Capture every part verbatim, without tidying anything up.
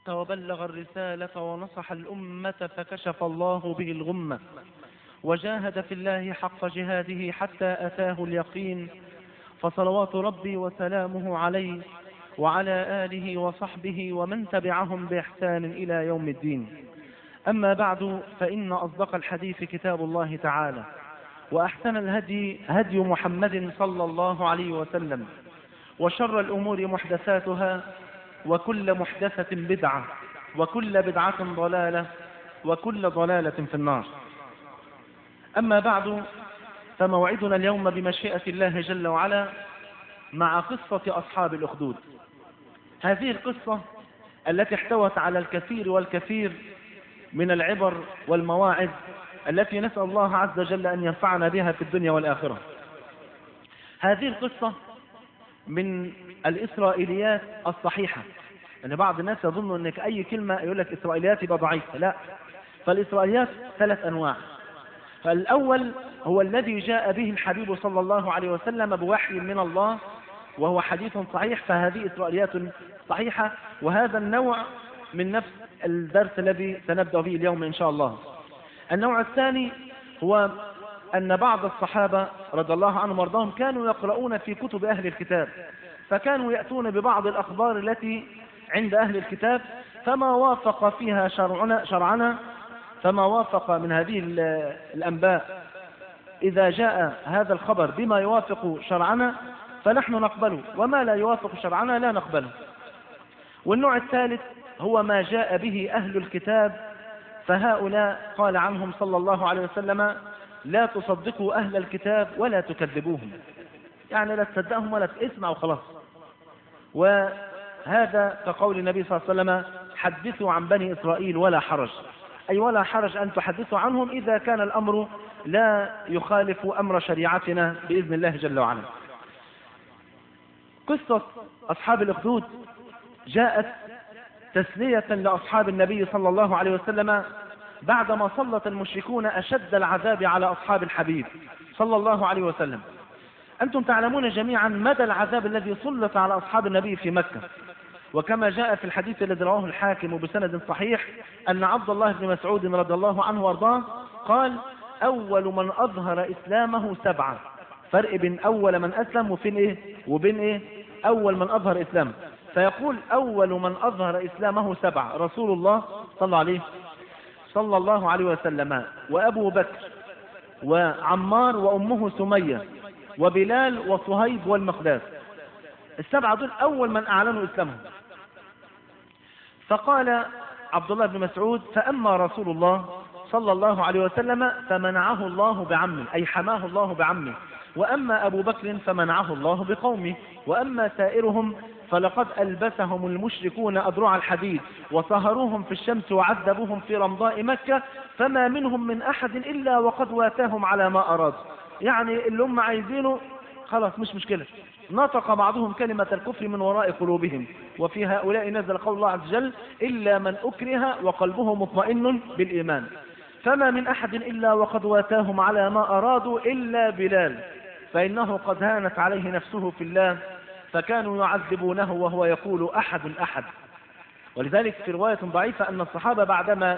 وبلغ الرسالة ونصح الأمة فكشف الله به الغمة، وجاهد في الله حق جهاده حتى أتاه اليقين، فصلوات ربي وسلامه عليه وعلى آله وصحبه ومن تبعهم بإحسان إلى يوم الدين. أما بعد، فإن أصدق الحديث كتاب الله تعالى، وأحسن الهدي هدي محمد صلى الله عليه وسلم، وشر الأمور محدثاتها، وكل محدثة بدعة، وكل بدعة ضلالة، وكل ضلالة في النار. أما بعد، فموعدنا اليوم بمشيئة الله جل وعلا مع قصة أصحاب الأخدود. هذه القصة التي احتوت على الكثير والكثير من العبر والمواعظ التي نسأل الله عز وجل أن ينفعنا بها في الدنيا والآخرة. هذه القصة من الإسرائيليات الصحيحة، يعني بعض الناس يظن أنك أي كلمة يقول لك إسرائيليات يبقى ضعيفة، لا، فالإسرائيليات ثلاث أنواع. فالأول هو الذي جاء به الحبيب صلى الله عليه وسلم بوحي من الله وهو حديث صحيح، فهذه إسرائيليات صحيحة، وهذا النوع من نفس الدرس الذي سنبدأ به اليوم إن شاء الله. النوع الثاني هو أن بعض الصحابة رضي الله عنهم وارضاهم كانوا يقرؤون في كتب أهل الكتاب، فكانوا يأتون ببعض الأخبار التي عند أهل الكتاب، فما وافق فيها شرعنا, شرعنا فما وافق من هذه الأنباء إذا جاء هذا الخبر بما يوافق شرعنا فنحن نقبله، وما لا يوافق شرعنا لا نقبله. والنوع الثالث هو ما جاء به أهل الكتاب، فهؤلاء قال عنهم صلى الله عليه وسلم: لا تصدقوا أهل الكتاب ولا تكذبوهم، يعني لا تصدقهم ولا تسمعوا خلاص. وهذا كقول النبي صلى الله عليه وسلم: حدثوا عن بني إسرائيل ولا حرج، أي ولا حرج أن تحدثوا عنهم إذا كان الأمر لا يخالف أمر شريعتنا بإذن الله جل وعلا. قصة أصحاب الأخدود جاءت تسلية لأصحاب النبي صلى الله عليه وسلم بعدما سلط المشركون أشد العذاب على أصحاب الحبيب صلى الله عليه وسلم. أنتم تعلمون جميعا مدى العذاب الذي سلط على أصحاب النبي في مكة، وكما جاء في الحديث الذي رواه الحاكم بسند صحيح أن عبد الله بن مسعود رضي الله عنه وارضاه قال: أول من أظهر إسلامه سبعة. فرق بين أول من أسلم وفين إيه وبين إيه أول من أظهر إسلامه. فيقول: أول من أظهر إسلامه سبعة: رسول الله صلى عليه صلى الله عليه وسلم، وأبو بكر، وعمار، وأمه سمية، وبلال، وصهيب، والمقداد. السبعة دول أول من أعلنوا إسلامهم. فقال عبد الله بن مسعود: فأما رسول الله صلى الله عليه وسلم فمنعه الله بعمه، أي حماه الله بعمه، وأما أبو بكر فمنعه الله بقومه، وأما سائرهم فلقد ألبسهم المشركون أذرع الحديد وصهروهم في الشمس وعذبوهم في رمضاء مكة، فما منهم من أحد إلا وقد واتاهم على ما أراد. يعني اللي هم عايزينه خلاص مش مشكلة. نطق بعضهم كلمة الكفر من وراء قلوبهم، وفي هؤلاء نزل قول الله عز وجل: إلا من أكره وقلبه مطمئن بالإيمان. فما من أحد إلا وقد واتاهم على ما أرادوا إلا بلال، فإنه قد هانت عليه نفسه في الله، فكانوا يعذبونه وهو يقول: أحد أحد. ولذلك في رواية ضعيفة أن الصحابة بعدما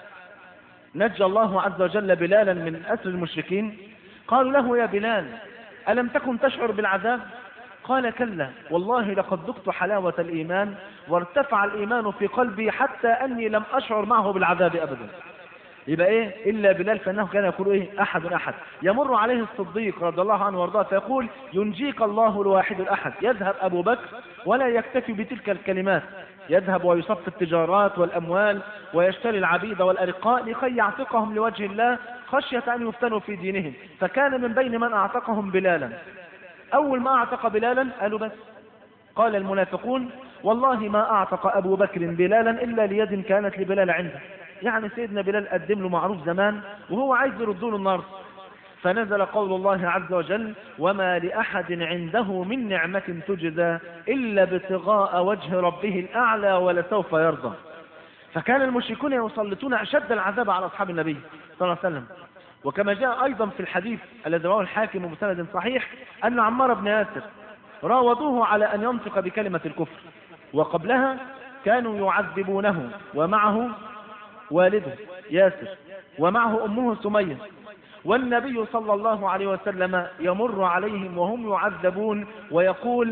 نجى الله عز وجل بلالا من أسر المشركين قالوا له: يا بلال، ألم تكن تشعر بالعذاب؟ قال: كلا والله لقد ذقت حلاوة الإيمان وارتفع الإيمان في قلبي حتى أني لم أشعر معه بالعذاب أبدا. يبقى إيه إلا بلال، فإنه كان يقول إيه أحد أحد. يمر عليه الصديق رضي الله عنه وارضاه فيقول: ينجيك الله الواحد الأحد. يذهب أبو بكر ولا يكتفي بتلك الكلمات، يذهب ويصف التجارات والأموال ويشتري العبيد والأرقاء لكي يعتقهم لوجه الله خشية أن يفتنوا في دينهم. فكان من بين من أعتقهم بلالا. أول ما أعتق بلالا قالوا بس، قال المنافقون: والله ما أعتق أبو بكر بلالا إلا ليد كانت لبلال عنده. يعني سيدنا بلال قدم له معروف زمان وهو عايز يردوا له النار. فنزل قول الله عز وجل: وما لأحد عنده من نعمة تجزى إلا ابتغاء وجه ربه الأعلى ولسوف يرضى. فكان المشركون يسلطون أشد العذاب على أصحاب النبي صلى الله عليه وسلم. وكما جاء أيضا في الحديث الذي رواه الحاكم بسند صحيح أن عمار بن ياسر راودوه على أن ينطق بكلمة الكفر، وقبلها كانوا يعذبونه ومعه والده ياسر ومعه أمه سمية، والنبي صلى الله عليه وسلم يمر عليهم وهم يعذبون ويقول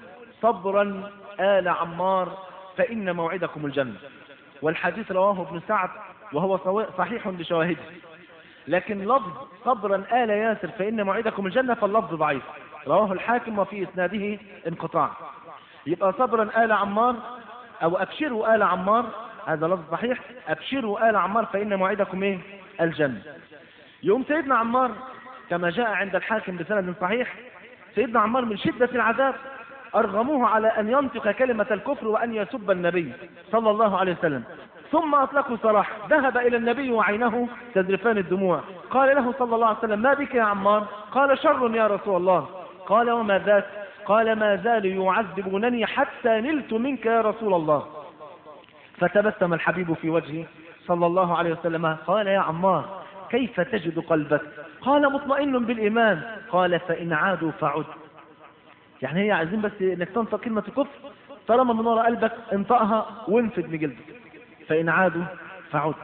صبرا آل عمار فإن موعدكم الجنة. والحديث رواه ابن سعد وهو صحيح لشواهده، لكن لفظ صبرا آل ياسر فإن موعدكم الجنة فاللفظ ضعيف، رواه الحاكم وفي إسناده انقطاع. يبقى صبرا آل عمار أو أبشروا آل عمار، هذا لفظ صحيح، أبشروا آل عمار فإن موعدكم إيه؟ الجنة. يوم سيدنا عمار كما جاء عند الحاكم بسند صحيح، سيدنا عمار من شدة العذاب أرغموه على أن ينطق كلمة الكفر وأن يسب النبي صلى الله عليه وسلم، ثم أطلقوا سراح. ذهب إلى النبي وعينه تذرفان الدموع، قال له صلى الله عليه وسلم ما بك يا عمار؟ قال شر يا رسول الله. قال وما ذاك؟ قال ما زالوا يعذبونني حتى نلت منك يا رسول الله. فتبسم الحبيب في وجهه صلى الله عليه وسلم، قال يا عمار كيف تجد قلبك؟ قال مطمئن بالإيمان. قال فإن عادوا فعد. يعني هي عايزين بس انك تنطق كلمة الكفر، طالما من وراء قلبك انطقها وانفد من جلدك، فإن عادوا فعد.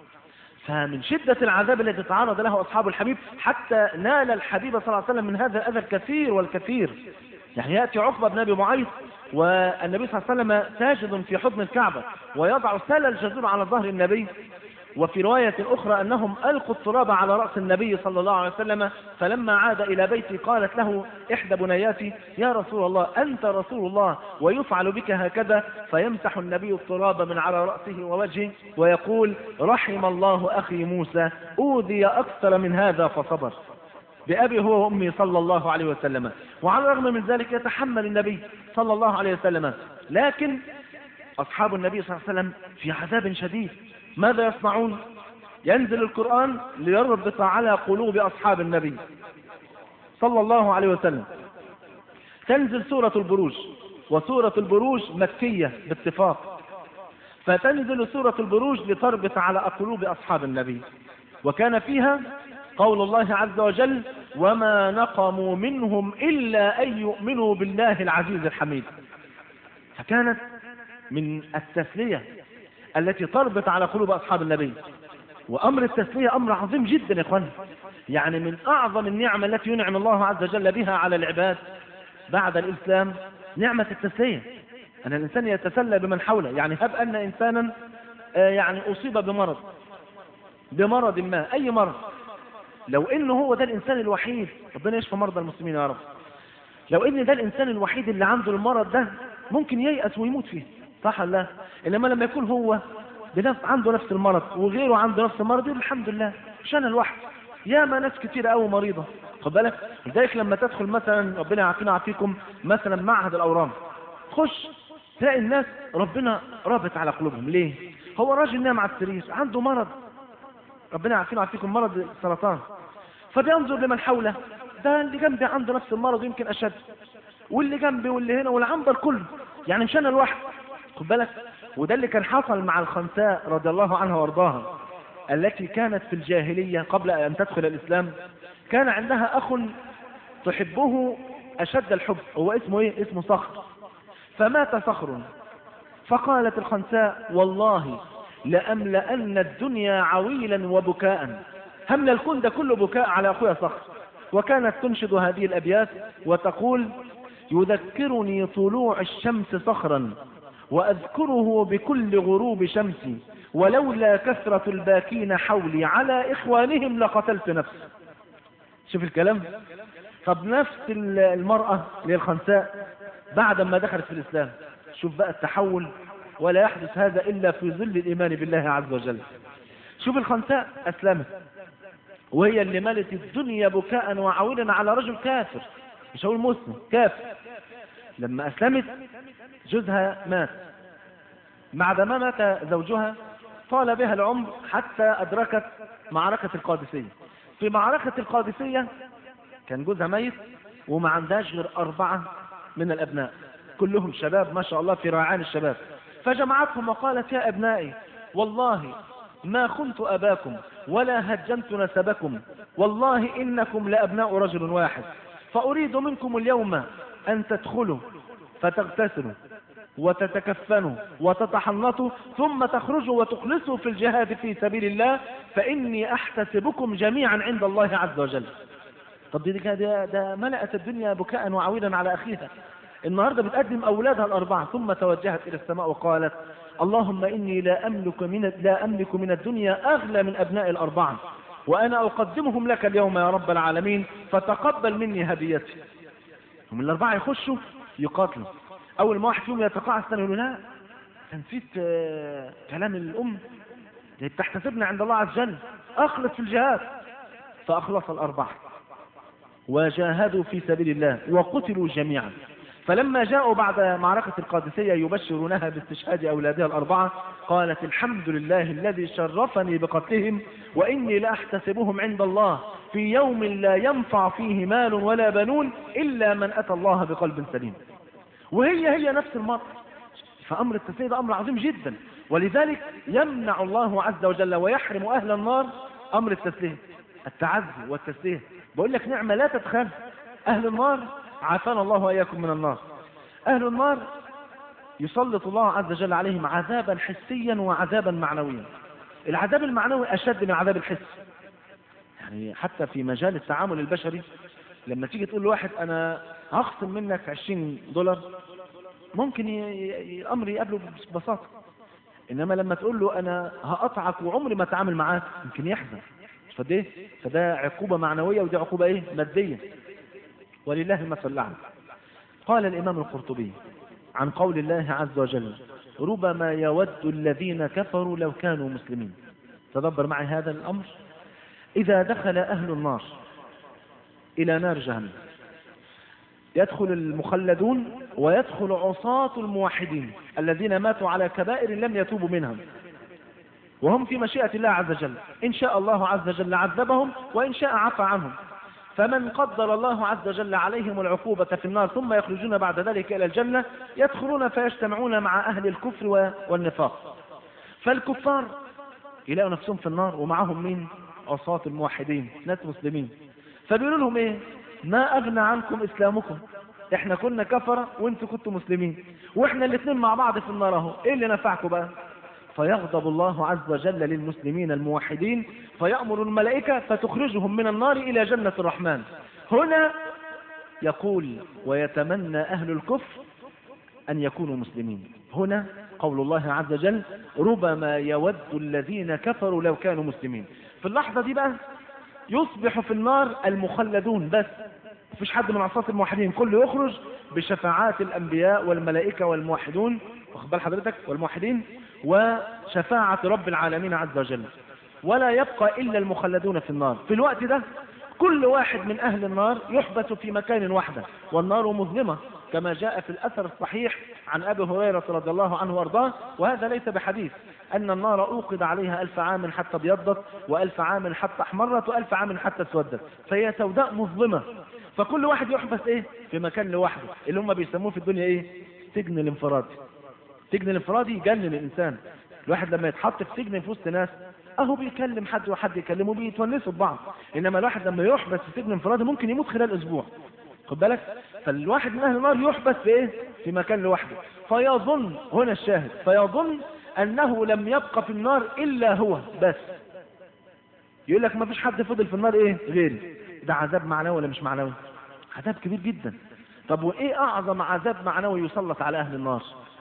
فمن شدة العذاب الذي تعرض له أصحاب الحبيب حتى نال الحبيب صلى الله عليه وسلم من هذا الأذى الكثير والكثير. يعني يأتي عقبة بن أبي معيط والنبي صلى الله عليه وسلم ساجد في حضن الكعبة ويضع سال الجزور على ظهر النبي، وفي رواية أخرى أنهم ألقوا التراب على رأس النبي صلى الله عليه وسلم، فلما عاد إلى بيته قالت له إحدى بنياتي يا رسول الله أنت رسول الله ويفعل بك هكذا؟ فيمسح النبي التراب من على رأسه ووجهه ويقول رحم الله أخي موسى أوذي أكثر من هذا فصبر، بأبي هو وأمي صلى الله عليه وسلم. وعلى الرغم من ذلك يتحمل النبي صلى الله عليه وسلم، لكن أصحاب النبي صلى الله عليه وسلم في عذاب شديد. ماذا يصنعون؟ ينزل القرآن ليربط على قلوب أصحاب النبي صلى الله عليه وسلم. تنزل سورة البروج، وسورة البروج مكية باتفاق، فتنزل سورة البروج لتربط على قلوب أصحاب النبي، وكان فيها قول الله عز وجل وما نقموا منهم إلا أن يؤمنوا بالله العزيز الحميد. فكانت من التسلية التي تربط على قلوب أصحاب النبي. وأمر التسلية أمر عظيم جدا يا إخوان، يعني من أعظم النعمة التي ينعم الله عز وجل بها على العباد بعد الإسلام نعمة التسلية، أن الإنسان يتسلى بمن حوله. يعني هب أن إنسانا يعني أصيب بمرض بمرض ما، أي مرض، لو إنه هو ده الإنسان الوحيد، ربنا يشفى مرضى المسلمين يا رب، لو إن ده الإنسان الوحيد اللي عنده المرض ده ممكن ييأس ويموت فيه، صح ولا لا؟ إنما لما يكون هو بنفس عنده نفس المرض وغيره عنده نفس المرض يقول الحمد لله مش أنا الواحد، يا ما ناس كتير قوي مريضة، خد بالك. لذلك لما تدخل مثلا ربنا يعافينا ويعافيكم مثلا معهد الأورام، تخش تلاقي الناس ربنا رابط على قلوبهم. ليه؟ هو راجل نام على السرير عنده مرض، ربنا يعافينا ويعافيكم، مرض السرطان، فبينظر لمن حوله، ده اللي جنبي عنده نفس المرض ويمكن أشد، واللي جنبي واللي هنا والعنبر كله، يعني مش أنا الواحد، خد بالك. وده اللي كان حصل مع الخنساء رضي الله عنها وارضاها، التي كانت في الجاهلية قبل أن تدخل الإسلام. كان عندها أخ تحبه أشد الحب، هو اسمه إيه؟ اسمه صخر. فمات صخر، فقالت الخنساء والله لأملأن الدنيا عويلا وبكاء، همل الكون ده كله بكاء على أخويا صخر. وكانت تنشد هذه الأبيات وتقول يذكرني طلوع الشمس صخرا وأذكره بكل غروب شمسي، ولولا كثرة الباكين حولي على إخوانهم لقتلت نفسي. شوف الكلام. طب نفس المرأة للخنساء بعد ما دخلت في الإسلام، شوف بقى التحول، ولا يحدث هذا إلا في ظل الإيمان بالله عز وجل. شوف الخنساء أسلمت وهي اللي ملت الدنيا بكاء وعويلا على رجل كافر، مش هقول مسلم، كافر. لما أسلمت جوزها مات، بعدما مات زوجها طال بها العمر حتى أدركت معركة القادسية. في معركة القادسية كان جوزها ميت وما عندهاش غير أربعة من الأبناء، كلهم شباب ما شاء الله في ريعان الشباب. فجمعتهم وقالت يا أبنائي والله ما خنت أباكم ولا هجنت نسبكم، والله إنكم لأبناء رجل واحد، فأريد منكم اليوم أن تدخلوا فتغتسلوا وتتكفنوا وتتحنطوا ثم تخرجوا وتخلصوا في الجهاد في سبيل الله فإني أحتسبكم جميعا عند الله عز وجل. طب دي ده, ده ملأت الدنيا بكاء وعويلا على أخيها. النهاردة بتقدم أولادها الأربعة ثم توجهت إلى السماء وقالت اللهم إني لا أملك من, لا أملك من الدنيا أغلى من أبناء الأربعة وأنا أقدمهم لك اليوم يا رب العالمين فتقبل مني هديتي. هم الأربعة يخشوا يقاتلوا، أول ما واحد فيهم يتقاعس يقول لا نسيت آه كلام الأم تحتسبنا عند الله عز وجل أخلص في الجهاد. فأخلص الأربعة وجاهدوا في سبيل الله وقتلوا جميعا. فلما جاءوا بعد معركة القادسية يبشرونها باستشهاد أولادها الأربعة قالت الحمد لله الذي شرفني بقتلهم وإني لأحتسبهم عند الله في يوم لا ينفع فيه مال ولا بنون إلا من أتى الله بقلب سليم. وهي هي نفس المرأة. فأمر التسلية ده أمر عظيم جدا، ولذلك يمنع الله عز وجل ويحرم أهل النار أمر التسلية، التعزي والتسلية. بقول لك نعمة لا تتخذ. أهل النار عافانا الله وإياكم من النار. أهل النار يسلط الله عز وجل عليهم عذابا حسيا وعذابا معنويا. العذاب المعنوي أشد من عذاب الحس. يعني حتى في مجال التعامل البشري لما تيجي تقول لواحد أنا هخصم منك عشرين دولار ممكن الأمر يقابله ببساطة، إنما لما تقول له أنا هقطعك وعمري ما أتعامل معاك يمكن يحزن. فده فده عقوبة معنوية ودي عقوبة إيه؟ مادية. ولله المثل الأعلى. قال الإمام القرطبي عن قول الله عز وجل ربما يود الذين كفروا لو كانوا مسلمين. تدبر معي هذا الأمر. إذا دخل أهل النار إلى نار جهنم يدخل المخلدون ويدخل عصاة الموحدين الذين ماتوا على كبائر لم يتوبوا منها وهم في مشيئة الله عز وجل. إن شاء الله عز وجل عذبهم وإن شاء عفى عنهم. فمن قدر الله عز وجل عليهم العقوبة في النار ثم يخرجون بعد ذلك إلى الجنة يدخلون فيجتمعون مع أهل الكفر والنفاق. فالكفار يلاقوا نفسهم في النار ومعهم مين؟ عصاة الموحدين، ناس مسلمين. فبيقولوا لهم إيه؟ ما أغنى عنكم إسلامكم، إحنا كنا كفرة وإنتوا كنتوا مسلمين وإحنا الاثنين مع بعض في النار أهو، إيه اللي نفعكم بقى؟ فيغضب الله عز وجل للمسلمين الموحدين فيأمر الملائكة فتخرجهم من النار إلى جنة الرحمن. هنا يقول ويتمنى أهل الكفر أن يكونوا مسلمين. هنا قول الله عز وجل ربما يود الذين كفروا لو كانوا مسلمين. في اللحظة دي بقى يصبح في النار المخلدون بس، مفيش حد من عصاة الموحدين، كله يخرج بشفاعات الأنبياء والملائكة والموحدون، واخد بال حضرتك، والموحدين وشفاعة رب العالمين عز وجل، ولا يبقى إلا المخلدون في النار. في الوقت ده كل واحد من أهل النار يحبس في مكان واحدة والنار مظلمة كما جاء في الأثر الصحيح عن أبي هريرة رضي الله عنه وارضاه، وهذا ليس بحديث، أن النار أوقد عليها ألف عام حتى ابيضت وألف عام حتى احمرت وألف عام حتى اسودت، فهي سوداء مظلمة. فكل واحد يحبس إيه؟ في مكان لوحده، اللي هم بيسموه في الدنيا إيه؟ سجن الانفرادي. سجن الانفرادي يجنن الإنسان. الواحد لما يتحط في سجن في وسط ناس اهو بيكلم حد وحد يكلمه بيتونسوا ببعض، انما الواحد لما يحبس في سجن انفرادي ممكن يموت خلال اسبوع، خد بالك. فالواحد من اهل النار يحبس في ايه؟ في مكان لوحده، فيظن، هنا الشاهد، فيظن انه لم يبقى في النار الا هو بس. يقول لك ما فيش حد فضل في النار ايه غيري. ده عذاب معنوي ولا مش معنوي؟ عذاب كبير جدا. طب وايه اعظم عذاب معنوي يسلط على اهل النار؟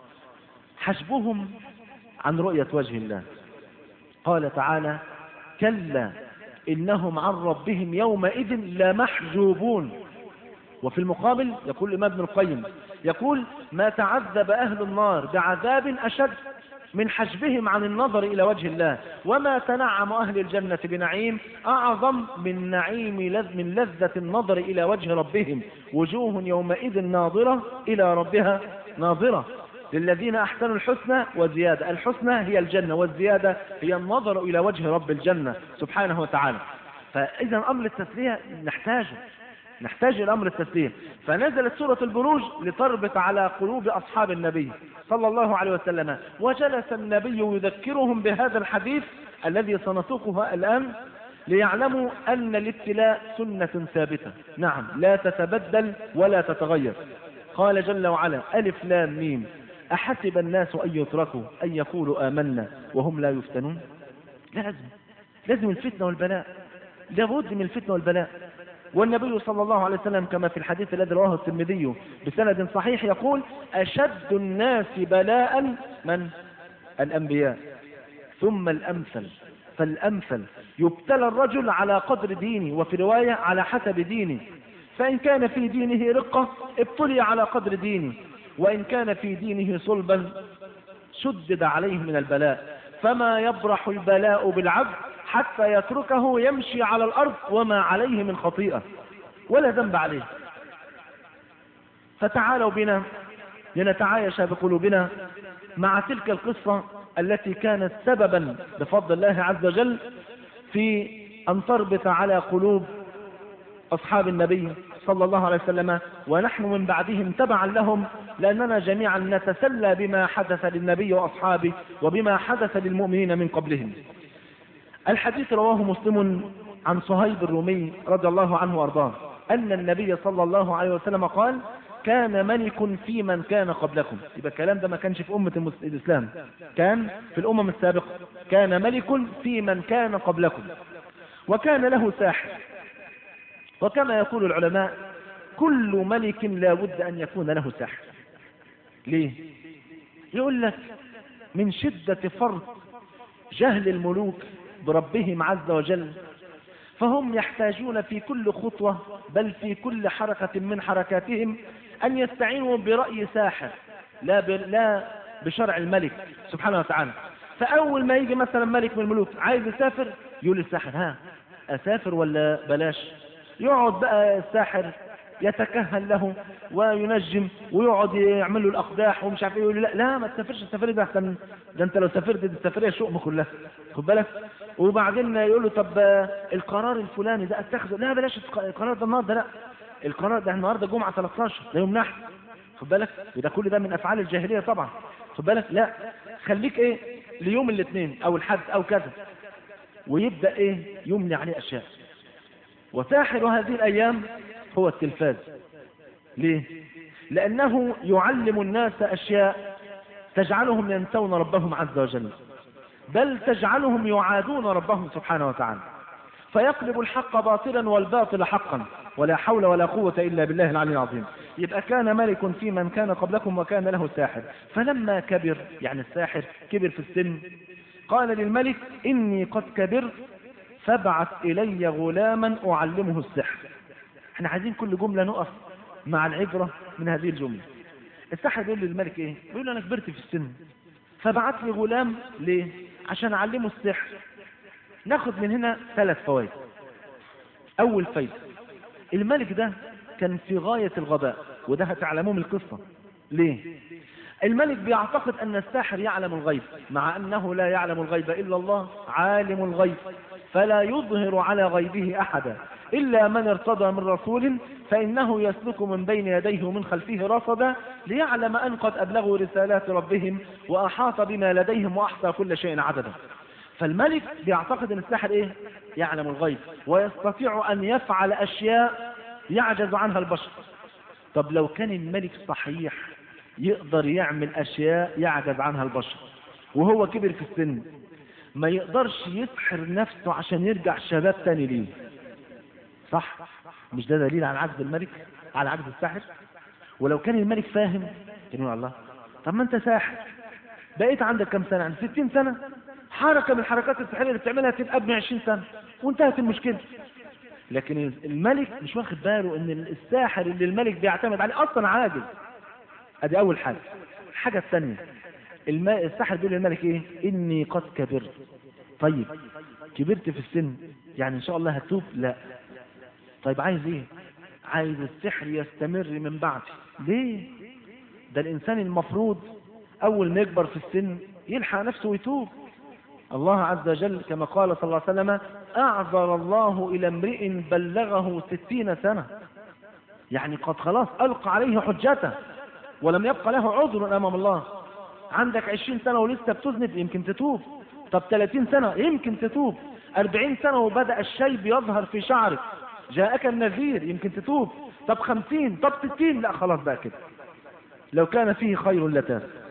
حجبهم عن رؤية وجه الله. قال تعالى كلا إنهم عن ربهم يومئذ لمحجوبون. وفي المقابل يقول الإمام ابن القيم يقول ما تعذب أهل النار بعذاب أشد من حجبهم عن النظر إلى وجه الله، وما تنعم أهل الجنة بنعيم أعظم من نعيم لذ من لذة النظر إلى وجه ربهم، وجوه يومئذ ناظرة إلى ربها ناظرة. للذين أحسنوا الحسنى وزيادة. الحسنى هي الجنة والزيادة هي النظر إلى وجه رب الجنة سبحانه وتعالى. فإذا أمر التسلية نحتاجه نحتاج إلى أمر التسلية. فنزلت سورة البروج لتربط على قلوب أصحاب النبي صلى الله عليه وسلم، وجلس النبي يذكرهم بهذا الحديث الذي سنسوقه الآن ليعلموا أن الابتلاء سنة ثابتة، نعم لا تتبدل ولا تتغير. قال جل وعلا ألف لام ميم أحسب الناس أن يتركوا أن يقولوا آمنا وهم لا يفتنون؟ لازم لازم الفتنة والبلاء، لابد من الفتنة والبلاء. والنبي صلى الله عليه وسلم كما في الحديث الذي رواه الترمذي بسند صحيح يقول: أشد الناس بلاء من؟ الأنبياء، ثم الأمثل فالأمثل. يبتلى الرجل على قدر دينه، وفي رواية على حسب دينه، فإن كان في دينه رقة ابتلي على قدر دينه، وإن كان في دينه صلبا شدد عليه من البلاء. فما يبرح البلاء بالعبد حتى يتركه يمشي على الأرض وما عليه من خطيئة ولا ذنب عليه. فتعالوا بنا لنتعايش بقلوبنا مع تلك القصة التي كانت سببا بفضل الله عز وجل في أن تربط على قلوب أصحاب النبي صلى الله عليه وسلم، ونحن من بعدهم تبعا لهم، لأننا جميعا نتسلى بما حدث للنبي وأصحابه وبما حدث للمؤمنين من قبلهم. الحديث رواه مسلم عن صهيب الرومي رضي الله عنه وارضاه أن النبي صلى الله عليه وسلم قال: كان ملك في من كان قبلكم. يبقى الكلام ده ما كانش في أمة الإسلام، كان في الأمم السابقة. كان ملك في من كان قبلكم وكان له ساحر. وكما يقول العلماء: كل ملك لا بد أن يكون له ساحر. ليه؟ يقول لك من شدة فرط جهل الملوك بربهم عز وجل، فهم يحتاجون في كل خطوة بل في كل حركة من حركاتهم أن يستعينوا برأي ساحر لا, لا بشرع الملك سبحانه وتعالى. فأول ما يجي مثلا ملك من الملوك عايز يسافر يقول الساحر: ها أسافر ولا بلاش؟ يقعد بقى الساحر يتكهن له وينجم ويقعد يعمل له الأقداح ومش عارف ايه، يقول له لا لا ما تسافرش السفرية ده احسن، ده انت لو سافرت دي السفرية شؤم كلها، خد بالك. وبعدين يقول له: طب القرار الفلاني ده اتخذه، لا بلاش القرار ده النهارده، لا القرار ده النهارده جمعة ثلاثة عشر ده يوم نحر، خد بالك. وده كل ده من أفعال الجاهلية طبعا، خد بالك. لا خليك ايه ليوم الاثنين او الحد او كذا، ويبدأ ايه يمنع عليه اشياء. وساحر هذه الأيام هو التلفاز. ليه؟ لأنه يعلم الناس أشياء تجعلهم ينسون ربهم عز وجل، بل تجعلهم يعادون ربهم سبحانه وتعالى، فيقلب الحق باطلا والباطل حقا، ولا حول ولا قوة إلا بالله العلي العظيم. يبقى كان ملك في من كان قبلكم وكان له ساحر، فلما كبر يعني الساحر كبر في السن قال للملك: إني قد كبرت فابعث إلي غلاما أعلمه السحر. احنا عايزين كل جملة نقف مع العبرة من هذه الجملة. الساحر يقول للملك ايه؟ يقول له: انا كبرت في السن فبعت لي غلام. ليه؟ عشان اعلمه السحر. ناخد من هنا ثلاث فوائد. اول فايدة: الملك ده كان في غاية الغباء، وده هتعلموه من القصة. ليه؟ الملك بيعتقد ان الساحر يعلم الغيب، مع انه لا يعلم الغيب الا الله عالم الغيب، فلا يظهر على غيبه احدا الا من ارتضى من رسول، فانه يسلك من بين يديه ومن خلفه رصدا ليعلم ان قد ابلغوا رسالات ربهم واحاط بما لديهم واحصى كل شيء عددا. فالملك بيعتقد ان الساحر ايه؟ يعلم الغيب ويستطيع ان يفعل اشياء يعجز عنها البشر. طب لو كان الملك صحيح يقدر يعمل اشياء يعجز عنها البشر وهو كبر في السن، ما يقدرش يسحر نفسه عشان يرجع شباب تاني ليه؟ صح؟ مش ده دليل على عجز الملك، على عجز الساحر؟ ولو كان الملك فاهم كان يقول: الله، طب ما انت ساحر بقيت عندك كم سنة؟ عندك ستين سنة، حركة من الحركات السحرية اللي بتعملها تبقى ابن عشرين سنة وانتهت المشكلة. لكن الملك مش واخد باله ان الساحر اللي الملك بيعتمد عليه اصلا عاجز. ادي اول حاجة. الحاجة الثانية: الساحر بيقول للملك ايه؟ اني قد كبرت. طيب كبرت في السن يعني ان شاء الله هتوب؟ لا. طيب عايز ايه؟ عايز السحر يستمر من بعدي. ليه؟ ده الانسان المفروض اول ما يكبر في السن يلحق نفسه ويتوب. الله عز وجل كما قال صلى الله عليه وسلم: اعذر الله الى امرئ بلغه ستين سنة، يعني قد خلاص القى عليه حجته ولم يبقى له عذر امام الله. عندك عشرين سنة ولسه بتذنب يمكن تتوب، طب ثلاثين سنة يمكن تتوب، أربعين سنة وبدأ الشيب يظهر في شعرك جاءك النذير يمكن تتوب، طب خمسين، طب ستين، لا خلاص بقى كده. لو كان فيه خير لتاب.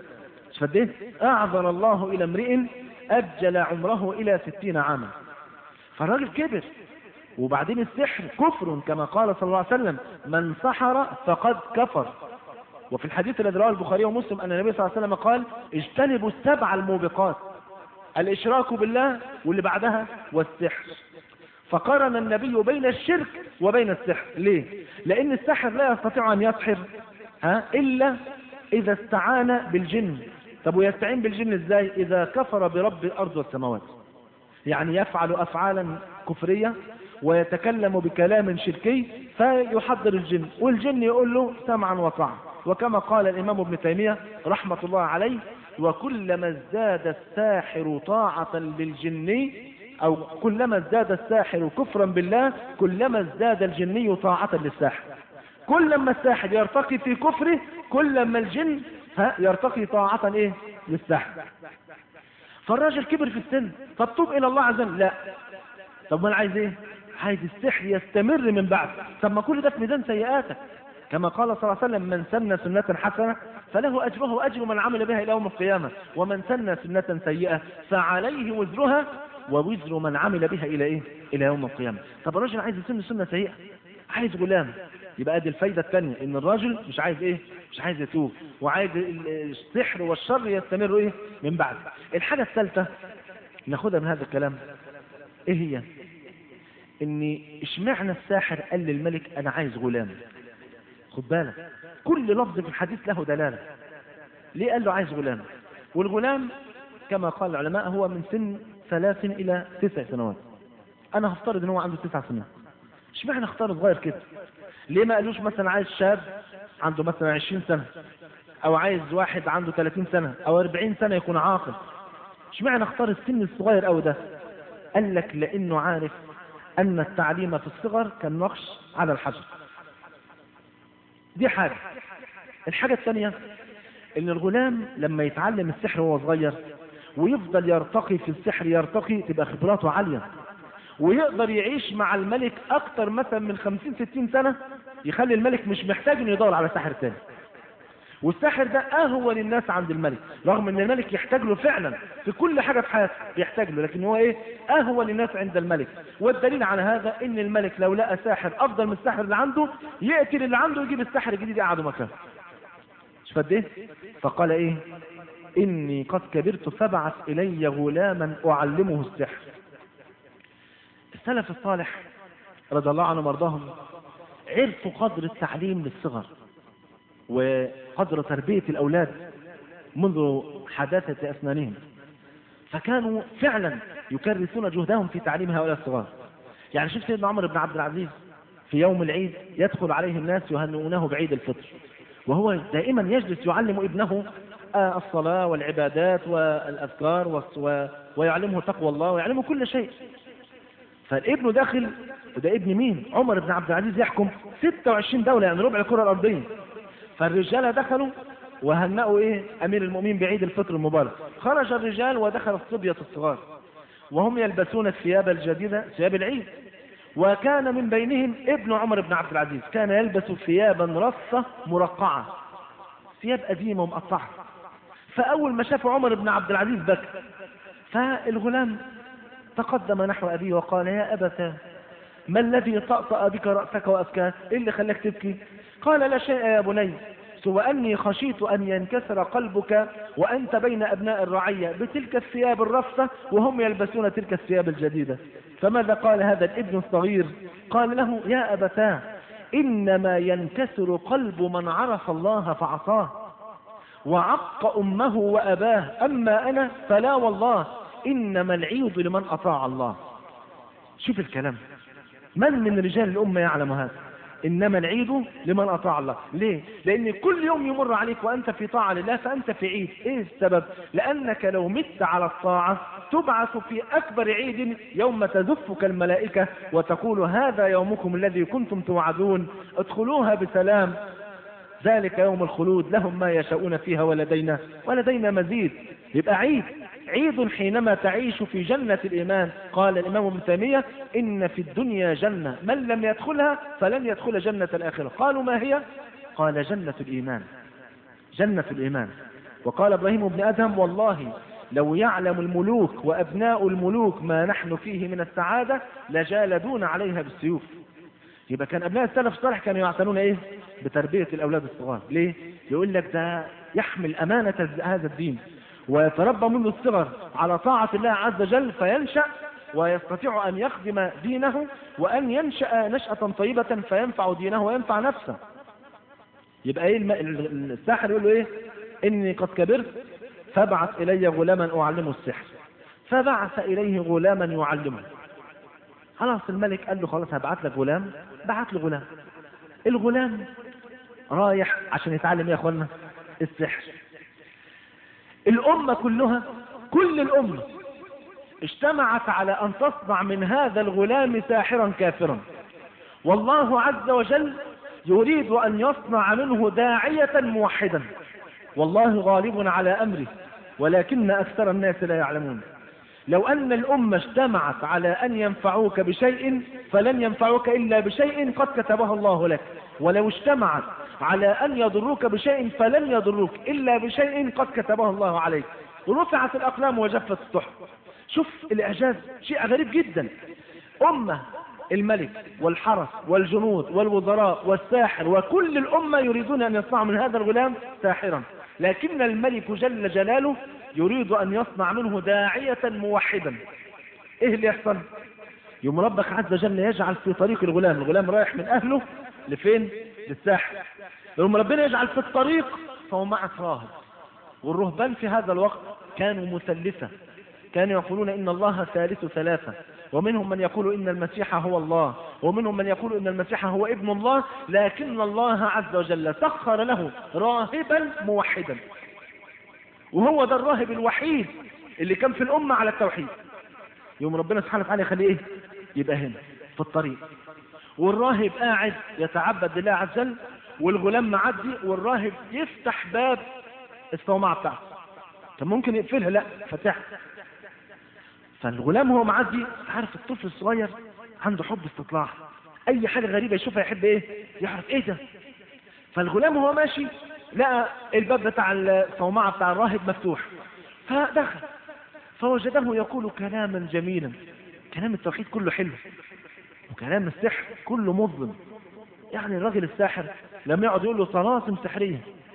فده أعذر الله إلى امرئ أجل عمره إلى ستين عاما. فالراجل كبر. وبعدين السحر كفر كما قال صلى الله عليه وسلم من سحر فقد كفر. وفي الحديث الذي رواه البخاري ومسلم أن النبي صلى الله عليه وسلم قال اجتنبوا السبع الموبقات، الإشراك بالله واللي بعدها والسحر. فقارن النبي بين الشرك وبين السحر. ليه؟ لأن السحر لا يستطيع أن يسحر ها إلا إذا استعان بالجن. طب ويستعين بالجن إزاي؟ إذا كفر برب الأرض والسماوات، يعني يفعل أفعالا كفرية ويتكلم بكلام شركي فيحضر الجن، والجن يقول له سمعا وطاعة. وكما قال الإمام ابن تيمية رحمة الله عليه وكلما ازداد الساحر طاعة للجن أو كلما ازداد الساحر كفرا بالله كلما ازداد الجني طاعة للساحر. كلما الساحر يرتقي في كفره كلما الجن ها يرتقي طاعة ايه للساحر. فالراجل كبر في السن فالتوب الى الله عز وجل. لا، طب ما انا عايز ايه؟ عايز السحر يستمر من بعد. طب ما كل ده في ميزان سيئاتك، كما قال صلى الله عليه وسلم من سن سنة حسنة فله أجره وأجر من عمل بها إلى يوم القيامة، ومن سن سنة سيئة فعليه وزرها ووزر من عمل بها إلى إيه؟ إلى يوم القيامة. طب الراجل عايز يسن سنة سيئة، عايز غلام. يبقى ادي الفايدة الثانية ان الراجل مش عايز ايه؟ مش عايز يتوب، وعايز السحر والشر يستمر ايه؟ من بعد. الحاجة الثالثة ناخدها من هذا الكلام ايه هي؟ ان اشمعنى الساحر قال للملك انا عايز غلام؟ خد بالك كل لفظ في الحديث له دلالة. ليه قال له عايز غلام؟ والغلام كما قال العلماء هو من سن ثلاث الى تسع سنوات. انا هفترض ان هو عنده تسع سنين. اشمعنى اختار صغير كده؟ ليه ما قالوش مثلا عايز شاب عنده مثلا عشرين سنة، او عايز واحد عنده ثلاثين سنة او أربعين سنة يكون عاقل؟ اشمعنى اختار السن الصغير قوي ده؟ قال لك لانه عارف ان التعليم في الصغر كالنقش على الحجر. دي حاجة. الحاجة الثانية ان الغلام لما يتعلم السحر وهو صغير ويفضل يرتقي في السحر يرتقي تبقى خبراته عالية، ويقدر يعيش مع الملك اكتر مثلا من خمسين ستين سنة، يخلي الملك مش محتاج انه يدور على ساحر تاني. والساحر ده اهون الناس عند الملك، رغم ان الملك يحتاج له فعلا في كل حاجة في حياته يحتاج له، لكن هو ايه؟ اهون الناس عند الملك. والدليل على هذا ان الملك لو لقى ساحر افضل من الساحر اللي عنده يقتل اللي عنده ويجيب الساحر الجديد يقعده مكانه. مش فد ايه؟ فقال ايه؟ اني قد كبرت فابعث الي غلاما اعلمه السحر. السلف الصالح رضي الله عنهم وارضاهم عرفوا قدر التعليم للصغر وقدر تربية الأولاد منذ حداثة أسنانهم، فكانوا فعلا يكرسون جهدهم في تعليم هؤلاء الصغار. يعني شوف سيدنا عمر بن عبد العزيز في يوم العيد يدخل عليه الناس يهنئونه بعيد الفطر، وهو دائما يجلس يعلم ابنه الصلاة والعبادات والأذكار ويعلمه تقوى الله ويعلمه كل شيء. فالابن داخل، وده ابن مين؟ عمر بن عبد العزيز يحكم ستة وعشرين دولة يعني ربع الكرة الأرضية. فالرجال دخلوا وهنأوا ايه؟ امير المؤمنين بعيد الفطر المبارك. خرج الرجال ودخل الصبية الصغار وهم يلبسون الثياب الجديدة ثياب العيد، وكان من بينهم ابن عمر بن عبد العزيز كان يلبس ثيابا رصة مرقعة، ثياب قديمة ومقطعة. فأول ما شاف عمر بن عبد العزيز بكى، فالغلام تقدم نحو أبيه وقال يا أبتاه ما الذي طأطأ بك رأسك وأبكاك؟ إيه اللي خلاك تبكي؟ قال لا شيء يا بني سوى أني خشيت أن ينكسر قلبك وأنت بين أبناء الرعية بتلك الثياب الرفة وهم يلبسون تلك الثياب الجديدة. فماذا قال هذا الابن الصغير؟ قال له يا أبتاه إنما ينكسر قلب من عرف الله فعصاه وعق أمه وأباه، أما أنا فلا والله إنما العيد لمن أطاع الله. شوف الكلام، من من رجال الأمة يعلم هذا؟ إنما العيد لمن أطاع الله. ليه؟ لأن كل يوم يمر عليك وأنت في طاعة لله فأنت في عيد. إيه السبب؟ لأنك لو مت على الطاعة تبعث في أكبر عيد يوم تزفك الملائكة وتقول هذا يومكم الذي كنتم توعدون ادخلوها بسلام ذلك يوم الخلود لهم ما يشاءون فيها ولدينا ولدينا مزيد. يبقى عيد، عيد حينما تعيش في جنة الإيمان. قال الإمام ابن تيمية إن في الدنيا جنة من لم يدخلها فلن يدخل جنة الآخرة. قالوا ما هي؟ قال جنة الإيمان. جنة الإيمان وقال إبراهيم بن أدهم والله لو يعلم الملوك وأبناء الملوك ما نحن فيه من السعادة لجالدون عليها بالسيوف. يبقى كان أبناء السلف الصالح كانوا يعتنون إيه؟ بتربية الأولاد الصغار. ليه؟ يقول لك ده يحمل أمانة هذا الدين ويتربى منذ الصغر على طاعة الله عز وجل فينشأ ويستطيع أن يخدم دينه وأن ينشأ نشأة طيبة فينفع دينه وينفع نفسه. يبقى إيه الساحر يقول له إيه؟ إني قد كبرت فابعث إلي غلاما أعلمه السحر. فبعث إليه غلاما يعلمه. خلاص الملك قال له خلاص هبعت لك غلام. بعت له غلام. الغلام رايح عشان يتعلم يا أخوانا السحر. الأمة كلها كل الأمة اجتمعت على أن تصنع من هذا الغلام ساحرا كافرا، والله عز وجل يريد أن يصنع منه داعية موحدا، والله غالب على أمره ولكن أكثر الناس لا يعلمون. لو أن الأمة اجتمعت على أن ينفعوك بشيء فلن ينفعوك إلا بشيء قد كتبه الله لك، ولو اجتمعت على أن يضروك بشيء فلن يضروك إلا بشيء قد كتبه الله عليك. ورفعت الأقلام وجفت الصحف. شوف الإعجاز شيء غريب جدا. أمة الملك والحرس والجنود والوزراء والساحر وكل الأمة يريدون أن يصنعوا من هذا الغلام ساحرا، لكن الملك جل جلاله يريد أن يصنع منه داعية موحدا. إيه اللي يحصل؟ يوم ربك عز وجل يجعل في طريق الغلام، الغلام رايح من أهله لفين؟ للساحر. يوم ربنا يجعل في الطريق فهو معه راهب، والرهبان في هذا الوقت كانوا مثلثة، كانوا يقولون إن الله ثالث ثلاثة، ومنهم من يقول إن المسيح هو الله، ومنهم من يقول إن المسيح هو ابن الله، لكن الله عز وجل سخر له راهبا موحدا، وهو ده الراهب الوحيد اللي كان في الأمة على التوحيد. يوم ربنا سبحانه وتعالى يخليه إيه؟ يبقى هنا في الطريق، والراهب قاعد يتعبد لله عز وجل، والغلام معدي، والراهب يفتح باب الصومعة بتاعته. كان ممكن يقفلها، لا فتحها. فالغلام هو معدي، عارف الطفل الصغير عنده حب استطلاع، اي حاجة غريبة يشوفها يحب ايه؟ يعرف ايه ده. فالغلام هو ماشي لقى الباب بتاع الصومعة بتاع الراهب مفتوح، فدخل فوجده يقول كلاما جميلا. كلام التوحيد كله حلو، وكلام السحر كله مظلم. يعني الراجل الساحر لما يقعد يقول له طلاسم سحرية،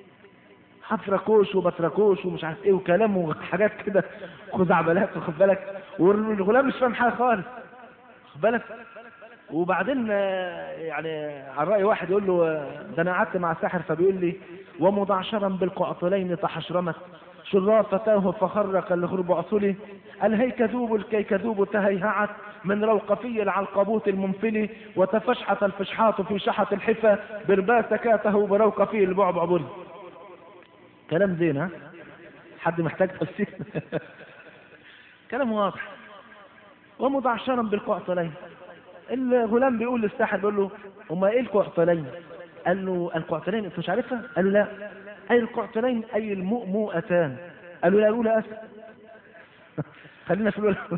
حفركوش وبتركوش ومش عارف ايه وكلام وحاجات كده خزعبلات، واخد بالك، والغلام مش فاهم حاجه خالص، واخد بالك. وبعدين يعني على رأي واحد يقول له ده انا قعدت مع الساحر فبيقول لي ومضعشرا بالقعطلين تحشرمت شرافته فخرق الغرب عصلي الهيكذوب الكيكذوب تهيهعت من روقفي العلقبوت المنفلي وتفشحت الفشحات في شحة الحفا برباس كاته بروقفي البعبع بلي. كلام زين، ها؟ حد محتاج تفسير؟ كلام واضح. ومضعشرا بالقعطلين. الغلام بيقول للساحر، بيقول له هما ايه القعطلين؟ قال له القعطلين انت مش عارفها؟ قال له لا. اي القعطلين اي المؤمؤتان. قال له لا الاولى اسف. خلينا في الاولى.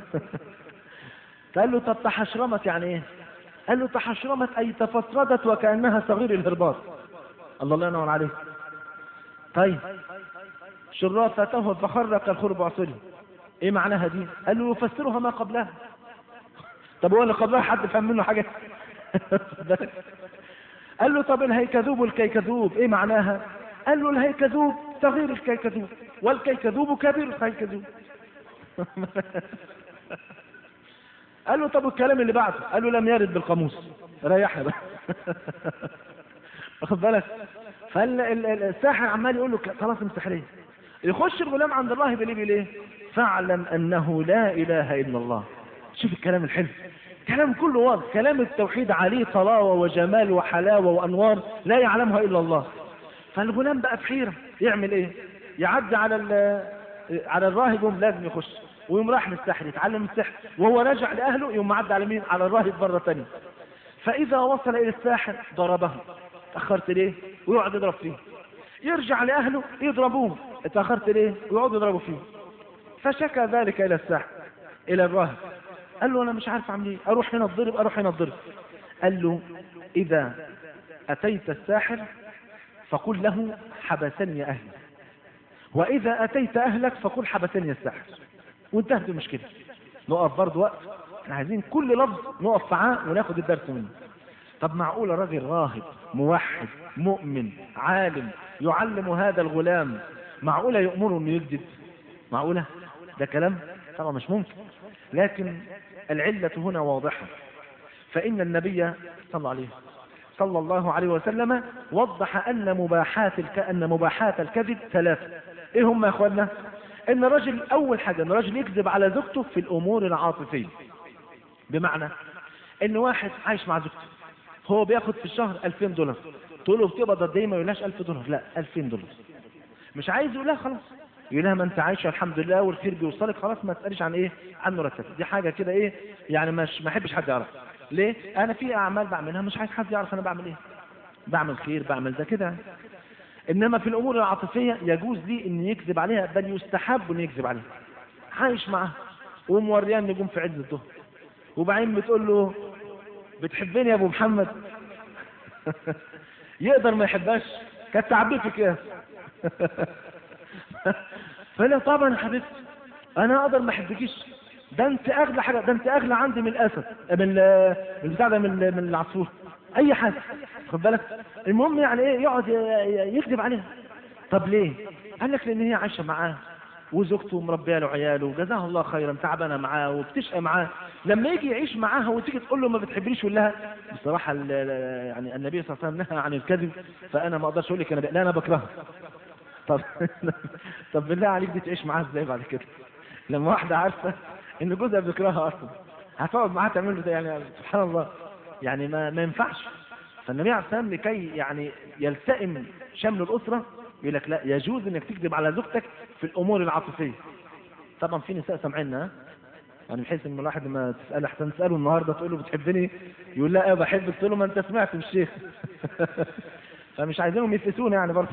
قال له طب تحشرمت يعني ايه؟ قال له تحشرمت اي تفصردت وكانها صغير الهرباط. الله الله ينور عليك. طيب شرافته فخرق الخرب عصري، ايه معناها دي؟ قال له يفسرها ما قبلها. طب هو اللي قبلها حد فهم منه حاجه؟ قال له طب الهيكذوب والكيكذوب ايه معناها؟ قال له الهيكذوب صغير الكيكذوب والكيكذوب كبير الهيكذوب. قال له طب الكلام اللي بعده؟ قال له لم يرد بالقاموس. ريحنا بقى. واخد بالك؟ فالساحر عمال يقول له طلاسم سحريه. يخش الغلام عند الراهب اللي بيقول ايه؟ فاعلم انه لا اله الا الله. شوف الكلام الحلو، كلام كله واضح، كلام التوحيد عليه طلاوه وجمال وحلاوه وانوار لا يعلمها الا الله. فالغلام بقى في حيره، يعمل ايه؟ يعدي على على الراهب لازم يخش، ويقوم راح للسحر يتعلم السحر، وهو راجع لاهله يقوم معدي على مين؟ على الراهب مره ثانيه. فاذا وصل الى الساحر ضربه، اتاخرت ليه؟ ويقعد يضرب فيه. يرجع لاهله يضربوه، اتاخرت ليه؟ ويقعد يضربوا فيه. فشكى ذلك الى الساحر الى الراهب، قال له انا مش عارف اعمل ايه، اروح هنا اتضرب اروح هنا اتضرب. قال له اذا اتيت الساحر فقل له حبسني اهلي، وإذا أتيت أهلك فقل حبسني السحر، وانتهت المشكلة. نقف برضه وقت، احنا عايزين كل لفظ نقف معاه وناخد الدرس منه. طب معقولة راجل راهب موحد مؤمن عالم يعلم هذا الغلام، معقولة يأمره انه يكذب؟ معقولة؟ ده كلام طبعا مش ممكن. لكن العلة هنا واضحة، فإن النبي صلى عليه صلى الله عليه وسلم وضح أن مباحات الك... أن مباحات الكذب ثلاثة. إيه هم يا أخوانا؟ إن الرجل أول حاجة إن الرجل يكذب على زوجته في الأمور العاطفية، بمعنى إن واحد عايش مع زوجته هو بياخد في الشهر ألفين دولار، تقول له بتقبض قد ايه؟ ما يقولهاش ألف دولار، لا ألفين دولار. مش عايز يقول لها خلاص، يقول لها ما انت عايشه الحمد لله والخير بيوصلك، خلاص ما تساليش عن ايه؟ عن مرتب. دي حاجه كده ايه يعني، مش ما احبش حد يعرف. ليه؟ انا في اعمال بعملها مش عايز حد يعرف انا بعمل ايه، بعمل خير بعمل ده كده. انما في الامور العاطفيه يجوز لي ان يكذب عليها، بل يستحب ان يكذب عليها. عايش معاها وموريان نجوم في عز الظهر، وبعدين بتقول له بتحبني يا ابو محمد؟ يقدر ما يحبهاش؟ كانت تعبيه في كده. فلا طبعا يا حبيبتي انا اقدر ما احبكيش، ده انت اغلى حاجه، ده انت اغلى عندي من الاسد، من البتاع ده، من من العصفور، اي حاجه، خد بالك. المهم يعني ايه، يقعد يكذب عليها. طب ليه؟ قال لك لان هي عايشه معاه وزوجته مربيه له عياله وجزاها الله خيرا، تعبانه معاه وبتشقى معاه. لما يجي يعيش معاها وتيجي تقول له ما بتحبنيش، يقول لها بصراحه يعني النبي صلى الله عليه وسلم نهى عن الكذب، فانا ما اقدرش اقول لك انا لا انا بكرهها. طب طب بالله عليك دي تعيش معاها ازاي بعد كده؟ لما واحده عارفه ان جوزها بيكرهها اصلا هتقعد معاها تعمل له يعني سبحان الله، يعني ما ما ينفعش. فالنبي عليه الصلاه والسلام لكي يعني يلتئم شمل الاسره يقول لك لا يجوز انك تكذب على زوجتك في الامور العاطفيه. طبعا في نساء سامعيننا، يعني بحيث ان الواحد ما تسال احسن تساله النهارده تقول له بتحبني، يقول لا بحبك، تقول له ما انت سمعت من الشيخ. فمش عايزينهم يفلسون يعني برضه.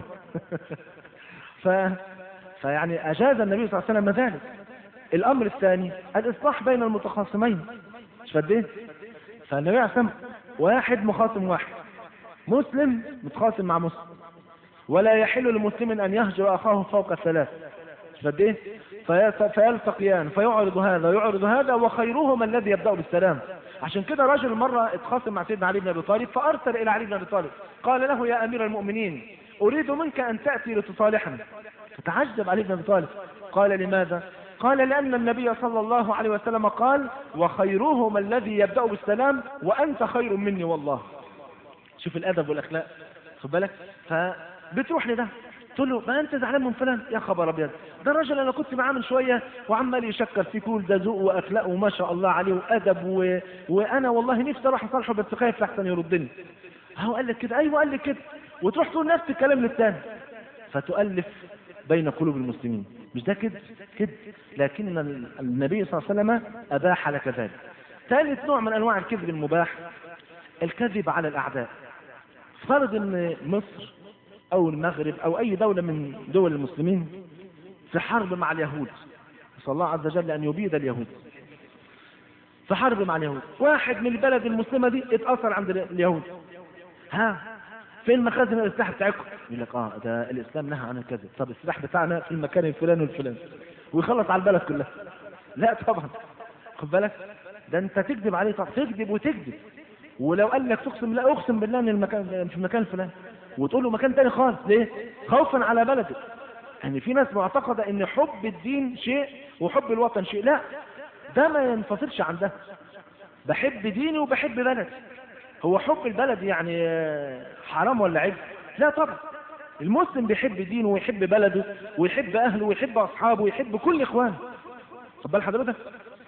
ف فيعني اجاز النبي صلى الله عليه وسلم ذلك. الامر الثاني الاصلاح بين المتخاصمين، مش قد ايه؟ فالنبي عليه الصلاه والسلام واحد مخاصم واحد، مسلم متخاصم مع مسلم، ولا يحل لمسلم ان يهجر اخاه فوق الثلاث، مش قد ايه؟ فيلتقيان فيعرض هذا ويعرض هذا وخيرهما الذي يبدأ بالسلام. عشان كده رجل مرة اتخاصم مع سيدنا علي بن ابي طالب، فارسل الى علي بن ابي طالب قال له يا امير المؤمنين اريد منك ان تأتي لتصالحني. فتعجب علي بن ابي طالب، قال لماذا؟ قال لان النبي صلى الله عليه وسلم قال وخيرهما الذي يبدأ بالسلام وانت خير مني والله. شوف الادب والاخلاق، خد بالك. فبتروح لده تقول له ما انت زعلان من فلان، يا خبر ابيض ده الراجل انا كنت معاه من شويه وعمال يشكر في كل ده ذوق واخلاق وما شاء الله عليه وادب و... وانا والله نفسي اروح اصالحه بس خايف لحسن يردني. هو قال لك كده؟ ايوه قال لك كده. وتروح تقول نفس الكلام للثاني، فتؤلف بين قلوب المسلمين. مش ده كده كده؟ لكن النبي صلى الله عليه وسلم اباح لك ذلك. ثالث نوع من انواع الكذب المباح الكذب على الاعداء. فرض ان مصر او المغرب او اي دولة من دول المسلمين في حرب مع اليهود، نسأل الله عز وجل ان يبيد اليهود، في حرب مع اليهود. واحد من البلد المسلمة دي اتأثر عند اليهود، ها فين مخازن السلاح بتاعكم؟ يقول لك اه ده الاسلام نهى عن الكذب. طب السلاح بتاعنا في المكان الفلاني والفلاني، ويخلص على البلد كلها. لا طبعا، خد بالك، ده انت تكذب عليه. طب تكذب وتكذب، ولو قال لك تقسم لا اقسم بالله ان المكان في المكان الفلاني، وتقول له مكان تاني خالص. ليه؟ خوفا على بلدك. يعني في ناس معتقدة ان حب الدين شيء وحب الوطن شيء، لا ده ما ينفصلش عن ده. بحب ديني وبحب بلدي. هو حب البلد يعني حرام ولا عيب؟ لا طبعا. المسلم بيحب دينه ويحب بلده ويحب اهله ويحب اصحابه ويحب كل اخوانه، خد بال حضرتك.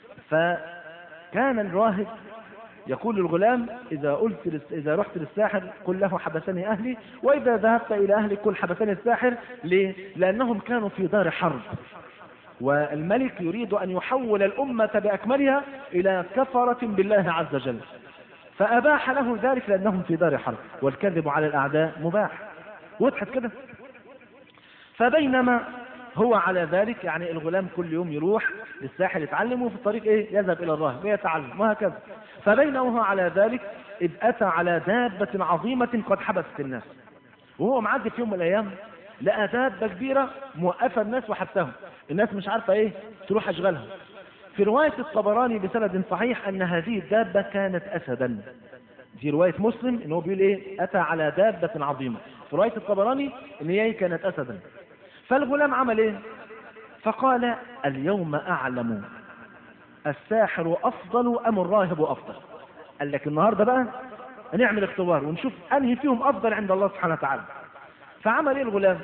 فكان الراهب يقول للغلام إذا قلت إذا رحت للساحر قل له حبسني أهلي، وإذا ذهبت إلى أهلك قل حبسني الساحر. ليه؟ لأنهم كانوا في دار حرب، والملك يريد أن يحول الأمة بأكملها إلى كفرة بالله عز وجل، فأباح له ذلك لأنهم في دار حرب، والكذب على الأعداء مباح. وضحت كده؟ فبينما هو على ذلك، يعني الغلام كل يوم يروح للساحر يتعلم، وفي الطريق ايه يذهب الى الراهب ويتعلم وهكذا. فبينما هو على ذلك اذ اتى على دابة عظيمة قد حبست الناس، وهو معدي في يوم من الايام لقى دابة كبيرة موقفة الناس وحبسهم، الناس مش عارفة ايه تروح اشغالها. في رواية الطبراني بسند صحيح ان هذه الدابة كانت اسدا. في رواية مسلم ان هو بيقول ايه اتى على دابة عظيمة، في رواية الطبراني ان هي كانت اسدا. فالغلام عمل ايه؟ فقال اليوم اعلم الساحر افضل ام الراهب افضل. قال لك النهاردة بقى هنعمل اختبار ونشوف انهي فيهم افضل عند الله سبحانه وتعالى. فعمل ايه الغلام؟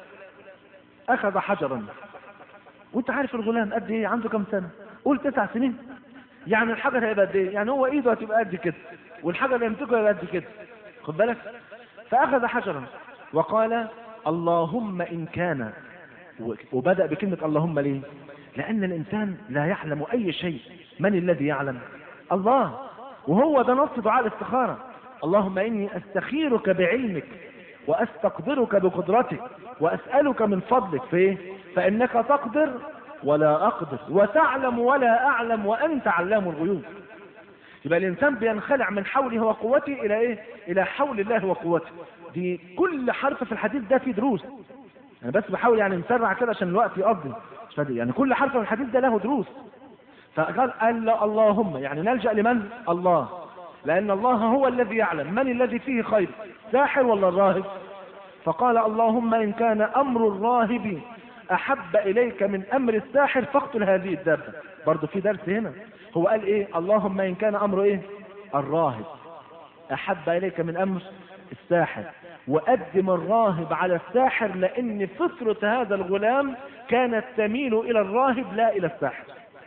اخذ حجرا، وانت عارف الغلام قد ايه عنده كم سنة؟ قول تسع سنين، يعني الحجر هيبقى قد ايه؟ يعني هو ايده هتبقى قد كده والحجر اللي يمسكه هيبقى قد كده، خد بالك. فاخذ حجرا وقال اللهم ان كان، وبدأ بكلمة اللهم ليه؟ لان الانسان لا يعلم اي شيء، من الذي يعلم؟ الله. وهو ده نص دعاء الاستخارة، اللهم اني استخيرك بعلمك واستقدرك بقدرتك واسألك من فضلك في ايه؟ فانك تقدر ولا اقدر وتعلم ولا اعلم وانت علام الغيوب. يبقى الانسان بينخلع من حوله وقوته الى ايه؟ الى حول الله وقوته. دي كل حرف في الحديث ده فيه دروس، انا يعني بس بحاول يعني نسرع كده عشان الوقت يقضي، يعني كل حرف في الحديث ده له دروس. فقال قال اللهم، يعني نلجأ لمن؟ الله، لان الله هو الذي يعلم من الذي فيه خير، ساحر ولا الراهب. فقال اللهم ان كان امر الراهب احب اليك من امر الساحر فاقتل هذه الدابة. برضو في درس هنا، هو قال ايه؟ اللهم ان كان امر ايه؟ الراهب احب اليك من امر الساحر، وقدم الراهب على الساحر لان فطرة هذا الغلام كانت تميل الى الراهب لا الى الساحر.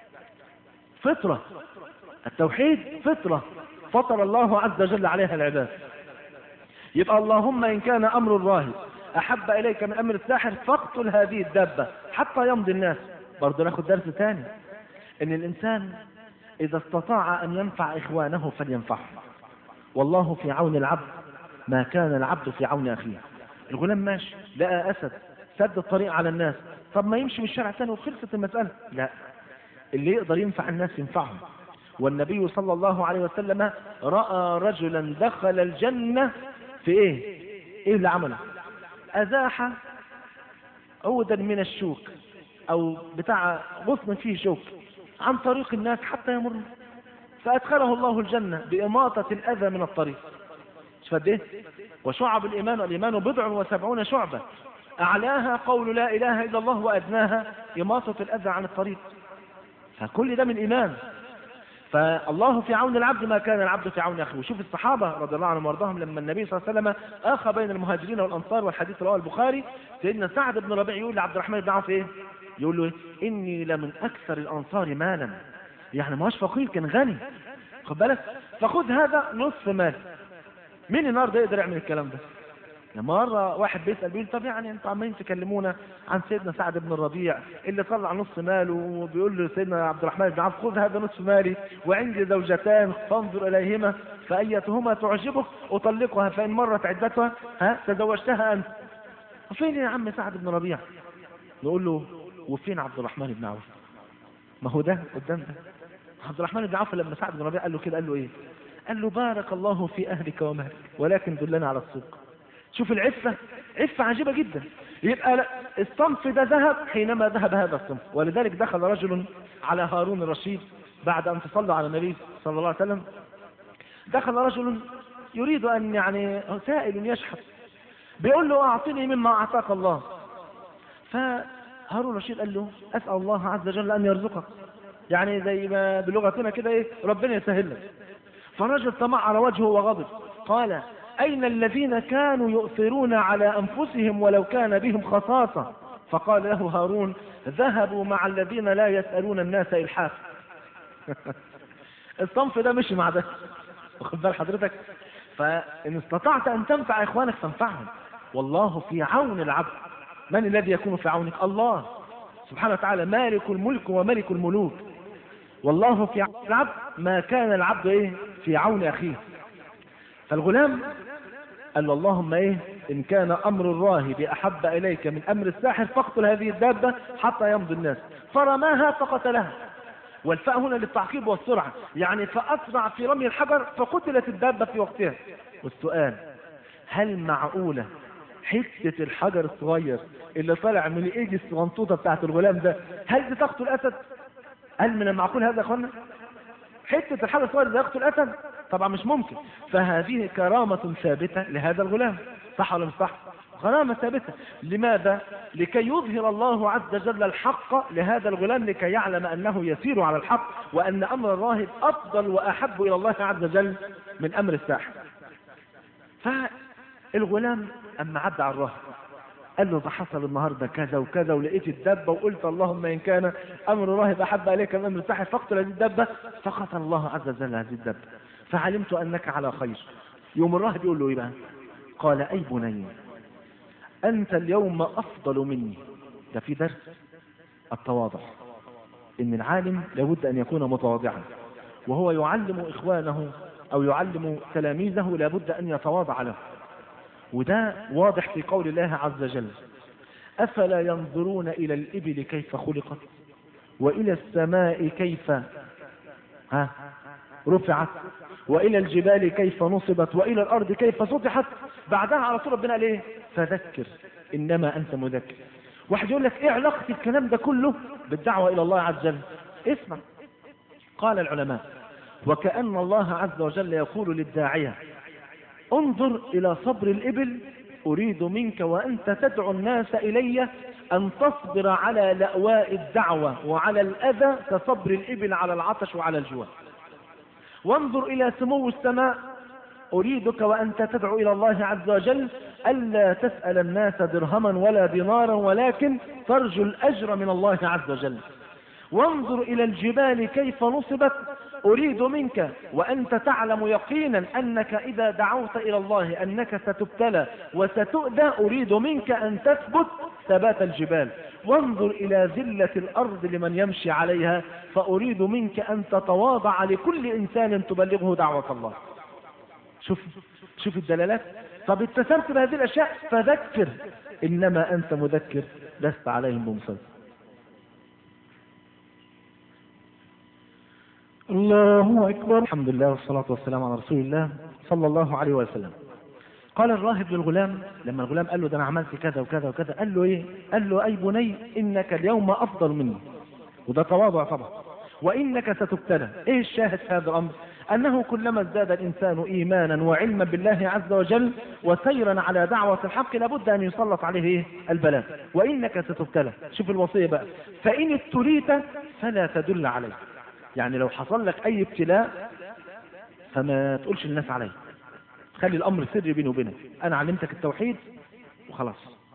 فطرة التوحيد فطرة فطر الله عز وجل عليها العباد. يبقى اللهم ان كان امر الراهب احب اليك من امر الساحر فاقتل هذه الدابة حتى يمضي الناس. برضه ناخد درس ثاني، ان الانسان اذا استطاع ان ينفع اخوانه فلينفعه، والله في عون العبد ما كان العبد في عون اخيه. الغلام ماشي لقى اسد سد الطريق على الناس، طب ما يمشي من الشارع ثاني وخلصت المسألة؟ لا، اللي يقدر ينفع الناس ينفعهم. والنبي صلى الله عليه وسلم رأى رجلا دخل الجنة في ايه؟ ايه اللي عمله؟ ازاح عودا من الشوك او بتاع غصن فيه شوك عن طريق الناس حتى يمر، فادخله الله الجنة باماطة الاذى من الطريق. فده وشعب الايمان، والايمان بضع وسبعون شعبة، اعلاها قول لا اله الا الله وادناها اماطة الاذى عن الطريق. فكل ده من ايمان. فالله في عون العبد ما كان العبد في عون اخيه. وشوف الصحابه رضي الله عنهم وارضاهم لما النبي صلى الله عليه وسلم اخى بين المهاجرين والانصار، والحديث رواه البخاري، سيدنا سعد بن ربيع يقول لعبد الرحمن بن عوف ايه؟ يقول له إيه؟ اني لمن اكثر الانصار مالا، يعني ما هوش فقير، كان غني، خد بالك، فخذ هذا نصف مال. مين النهارده يقدر يعمل الكلام ده؟ لما مرة واحد بيسأل بيقول طب يعني انتوا عمالين تكلمونا عن سيدنا سعد بن الربيع اللي طلع نص ماله، وبيقول له سيدنا عبد الرحمن بن عوف خذ هذا نصف مالي وعندي زوجتان فانظر اليهما فايتهما تعجبك اطلقها فان مرت عدتها ها تزوجتها انت. وفين يا عم سعد بن الربيع؟ نقول له وفين عبد الرحمن بن عوف؟ ما هو ده قدام ده. عبد الرحمن بن عوف لما سعد بن الربيع قال له كده قال له ايه؟ قال له بارك الله في اهلك ومالك ولكن دلنا على السوق. شوف العفة، عفة عجيبة جدا. يبقى الصنف ده ذهب حينما ذهب هذا الصنف. ولذلك دخل رجل على هارون الرشيد بعد أن تصلى على النبي صلى الله عليه وسلم، دخل رجل يريد أن يعني سائل يشحت، بيقول له أعطني مما أعطاك الله. فهارون الرشيد قال له أسأل الله عز وجل أن يرزقك، يعني زي ما بلغتنا كده إيه، ربنا يسهل لك. فالرجل طمع على وجهه وغضب، قال أين الذين كانوا يؤثرون على أنفسهم ولو كان بهم خصاصة؟ فقال له هارون ذهبوا مع الذين لا يسألون الناس إلحاف. الصنف ده مشي مع ده، واخد بال حضرتك؟ فإن استطعت أن تنفع إخوانك فانفعهم، والله في عون العبد. من الذي يكون في عونك؟ الله سبحانه وتعالى مالك الملك وملك الملوك. والله في عون العبد ما كان العبد إيه؟ في عون أخيه. فالغلام قال له اللهم ايه ان كان امر الراهب احب اليك من امر الساحر فاقتل هذه الدابة حتى يمضي الناس. فرماها فقتلها، والفاء هنا للتعقيب والسرعة، يعني فاسرع في رمي الحجر فقتلت الدابة في وقتها. والسؤال هل معقولة حته الحجر الصغير اللي طالع من الايد الصغنطوطه بتاعت الغلام ده، هل دي تقتل اسد؟ هل من المعقول هذا يا اخوانا؟ حته الحجر الصغير ده يقتل اسد؟ طبعا مش ممكن. فهذه كرامه ثابته لهذا الغلام، صح ولا مش صح؟ كرامه ثابته. لماذا؟ لكي يظهر الله عز وجل الحق لهذا الغلام، لكي يعلم انه يسير على الحق، وان امر الراهب افضل واحب الى الله عز وجل من امر الساحر. فالغلام اما عدى على الراهب قال له ده حصل النهارده كذا وكذا، ولقيت الدبه وقلت اللهم ان كان امر راهب احب اليك من امر الساحر فاقتل هذه الدبه، فقتل الله عز وجل هذه الدبه، فعلمت انك على خير. يوم الراهب يقول له ايه بقى؟ قال اي بني انت اليوم افضل مني. ده في درس التواضع، ان العالم لابد ان يكون متواضعا، وهو يعلم اخوانه او يعلم تلاميذه لابد ان يتواضع له. وده واضح في قول الله عز وجل افلا ينظرون الى الابل كيف خلقت والى السماء كيف ها رفعت والى الجبال كيف نصبت والى الارض كيف سطحت. بعدها على طول ربنا قال ايه؟ فذكر انما انت مذكر. واحد يقول لك ايه علاقه الكلام ده كله بالدعوه الى الله عز وجل؟ اسمع. قال العلماء وكأن الله عز وجل يقول للداعيه انظر الى صبر الابل اريد منك وانت تدعو الناس الي ان تصبر على لأواء الدعوه وعلى الاذى كصبر الابل على العطش وعلى الجوع. وانظر الى سمو السماء اريدك وانت تدعو الى الله عز وجل الا تسأل الناس درهما ولا دينارا ولكن ترجو الاجر من الله عز وجل. وانظر الى الجبال كيف نصبت اريد منك وانت تعلم يقينا انك اذا دعوت الى الله انك ستبتلى وستؤذى اريد منك ان تثبت ثبات الجبال. وانظر الى ذلة الارض لمن يمشي عليها فاريد منك ان تتواضع لكل انسان تبلغه دعوة الله. شوف شوف الدلالات. طب اتسمت بهذه الاشياء فذكر انما انت مذكر لست عليهم بمسيطر. الله أكبر. الحمد لله والصلاة والسلام على رسول الله صلى الله عليه وسلم. قال الراهب للغلام لما الغلام قال له ده أنا عملت كذا وكذا وكذا، قال له إيه؟ قال له أي بني إنك اليوم أفضل مني. وده تواضع طبعا. وإنك ستبتلى. إيه الشاهد في هذا الأمر؟ أنه كلما ازداد الإنسان إيمانا وعلما بالله عز وجل وسيرا على دعوة الحق لابد أن يسلط عليه إيه؟ البلاء. وإنك ستبتلى. شوف الوصية بقى، فإن ابتليت فلا تدل عليه. يعني لو حصل لك اي ابتلاء فما تقولش للناس عليه، خلي الامر سري بيني وبينك، انا علمتك التوحيد وخلاص.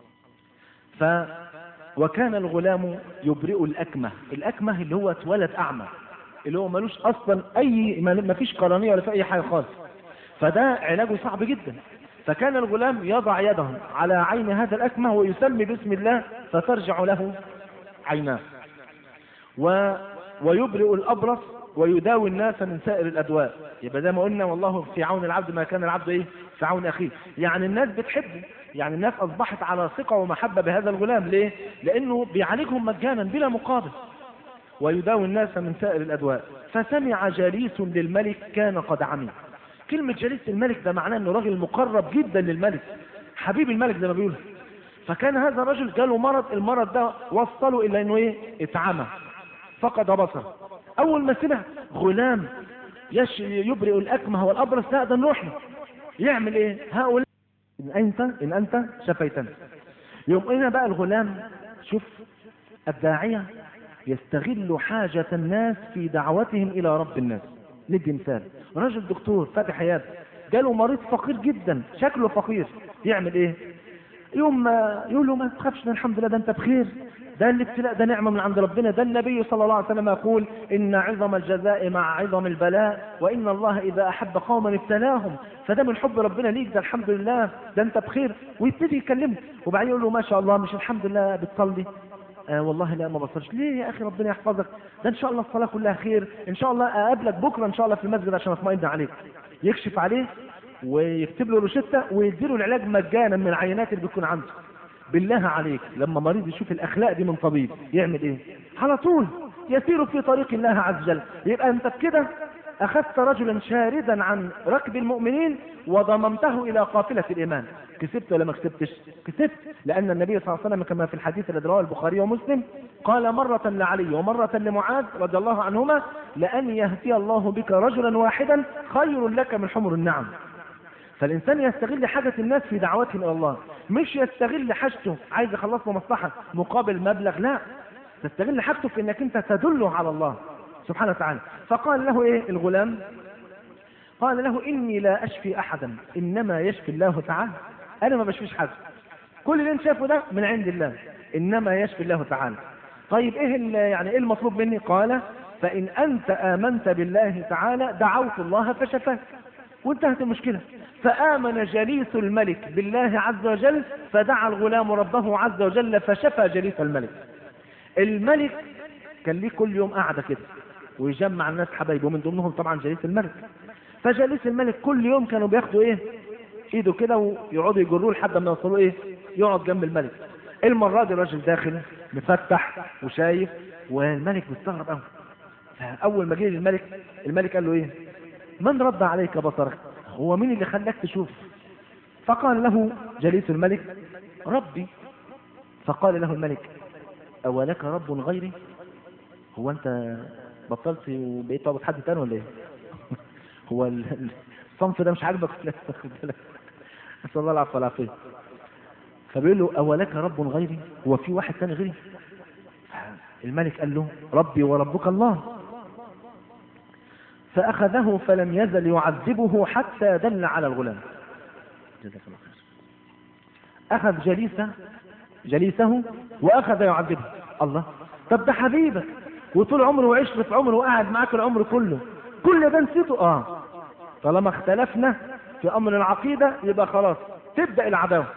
ف وكان الغلام يبرئ الاكمه. الاكمه اللي هو اتولد اعمى، اللي هو ملوش اصلا اي ما فيش قرنيه ولا في اي حاجه خالص، فده علاجه صعب جدا. فكان الغلام يضع يده على عين هذا الاكمه ويسمي باسم الله فترجع له عيناه. و ويبرئ الأبرص ويداوي الناس من سائر الأدواء. يبقى زي ما قلنا والله في عون العبد ما كان العبد إيه؟ في عون أخيه. يعني الناس بتحبه، يعني الناس أصبحت على ثقة ومحبة بهذا الغلام. ليه؟ لأنه بيعالجهم مجانا بلا مقابل. ويداوي الناس من سائر الأدواء. فسمع جليس للملك كان قد عمي. كلمة جليس الملك ده معناه أنه راجل مقرب جدا للملك، حبيب الملك زي ما بيقولوا. فكان هذا الرجل جاله مرض، المرض ده وصله إلى أنه إيه؟ اتعمى، فقد بصر. اول ما سمع غلام يش يبرئ الاكمه والابرص، لا ده نروح له. يعمل ايه هؤلاء؟ ان انت ان انت شفيتنا. يوم هنا بقى الغلام، شوف الداعيه يستغل حاجه الناس في دعوتهم الى رب الناس. ندي مثال، رجل دكتور فاتح عياده، جاله مريض فقير جدا شكله فقير، يعمل ايه؟ يوم ما يقول له ما تخافش، الحمد لله ده انت بخير، ده الابتلاء ده نعمة من عند ربنا. ده النبي صلى الله عليه وسلم يقول إن عظم الجزاء مع عظم البلاء وإن الله إذا أحب قوما ابتلاهم. فده من حب ربنا ليك، ده الحمد لله ده أنت بخير. ويبتدي يكلمه وبعدين يقول له ما شاء الله، مش الحمد لله بتصلي؟ آه والله لا ما بصلش. ليه يا أخي؟ ربنا يحفظك، ده إن شاء الله الصلاة كلها خير، إن شاء الله أقابلك بكرة إن شاء الله في المسجد عشان أطمئن عليك. يكشف عليه ويكتب له روشتة ويديله العلاج مجانا من العينات اللي بتكون عنده. بالله عليك لما مريض يشوف الاخلاق دي من طبيب يعمل ايه؟ على طول يسير في طريق الله عز وجل. يبقى انت بكده أخذت رجلا شاردا عن ركب المؤمنين وضممته إلى قافلة الإيمان. كسبت ولا ما كسبتش؟ كسبت، لأن النبي صلى الله عليه وسلم كما في الحديث الذي رواه البخاري ومسلم قال مرة لعلي ومرة لمعاذ رضي الله عنهما: لأن يهدي الله بك رجلا واحدا خير لك من حمر النعم. فالإنسان يستغل حاجة الناس في دعوتهم إلى الله، مش يستغل حاجته عايز يخلص له مصلحة مقابل مبلغ، لا، تستغل حاجته في انك انت تدله على الله سبحانه وتعالى. فقال له ايه الغلام؟ قال له: اني لا اشفي احدا انما يشفي الله تعالى. انا ما بشفيش حد، كل اللي انت شايفه ده من عند الله، انما يشفي الله تعالى. طيب ايه يعني ايه المطلوب مني؟ قال: فان انت امنت بالله تعالى دعوت الله فشفاك، وانتهت المشكلة. فآمن جليس الملك بالله عز وجل فدعا الغلام ربه عز وجل فشفى جليس الملك. الملك كان ليه كل يوم قاعدة كده ويجمع الناس حبايبه، ومن ضمنهم طبعا جليس الملك. فجليس الملك كل يوم كانوا بياخدوا ايه ايده كده ويقعدوا يجروه لحد ما يوصلوا ايه يقعد جنب الملك. المرة دي الراجل داخل مفتح وشايف، والملك مستغرب قوي. فاول ما جه الملك الملك قال له: ايه من رد عليك بصرك؟ هو مين اللي خلاك تشوف؟ فقال له جليس الملك: ربي. فقال له الملك: أولك رب غيري؟ هو انت بطلت وبقيت تعبد حد تاني ولا ايه؟ هو الصنف ده مش عاجبك؟ نسأل الله العفو والعافية. فبيقول له: أولك رب غيري؟ هو في واحد تاني غيري؟ الملك قال له: ربي وربك الله. فأخذه فلم يزل يعذبه حتى دل على الغلام. أخذ جليسه جليسه وأخذ يعذبه. الله، طب ده حبيبك وطول عمره وعشرة عمره وقعد معاك العمر كله، كل ده نسيته؟ اه طالما اختلفنا في أمر العقيدة يبقى خلاص تبدأ العداوة.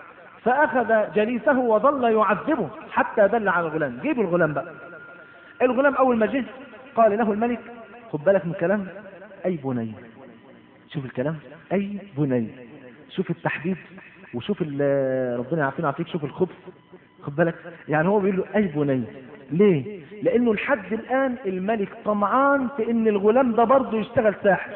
فأخذ جليسه وظل يعذبه حتى دل على الغلام. جيب الغلام بقى. الغلام أول ما جه قال له الملك: خد بالك من الكلام، أي بني. شوف الكلام، أي بني، شوف التحديد، وشوف ربنا يعافينا ويعافيك، شوف الخبث، خد بالك. يعني هو بيقول له أي بني ليه؟ لأنه لحد الآن الملك طمعان في إن الغلام ده برضه يشتغل ساحر،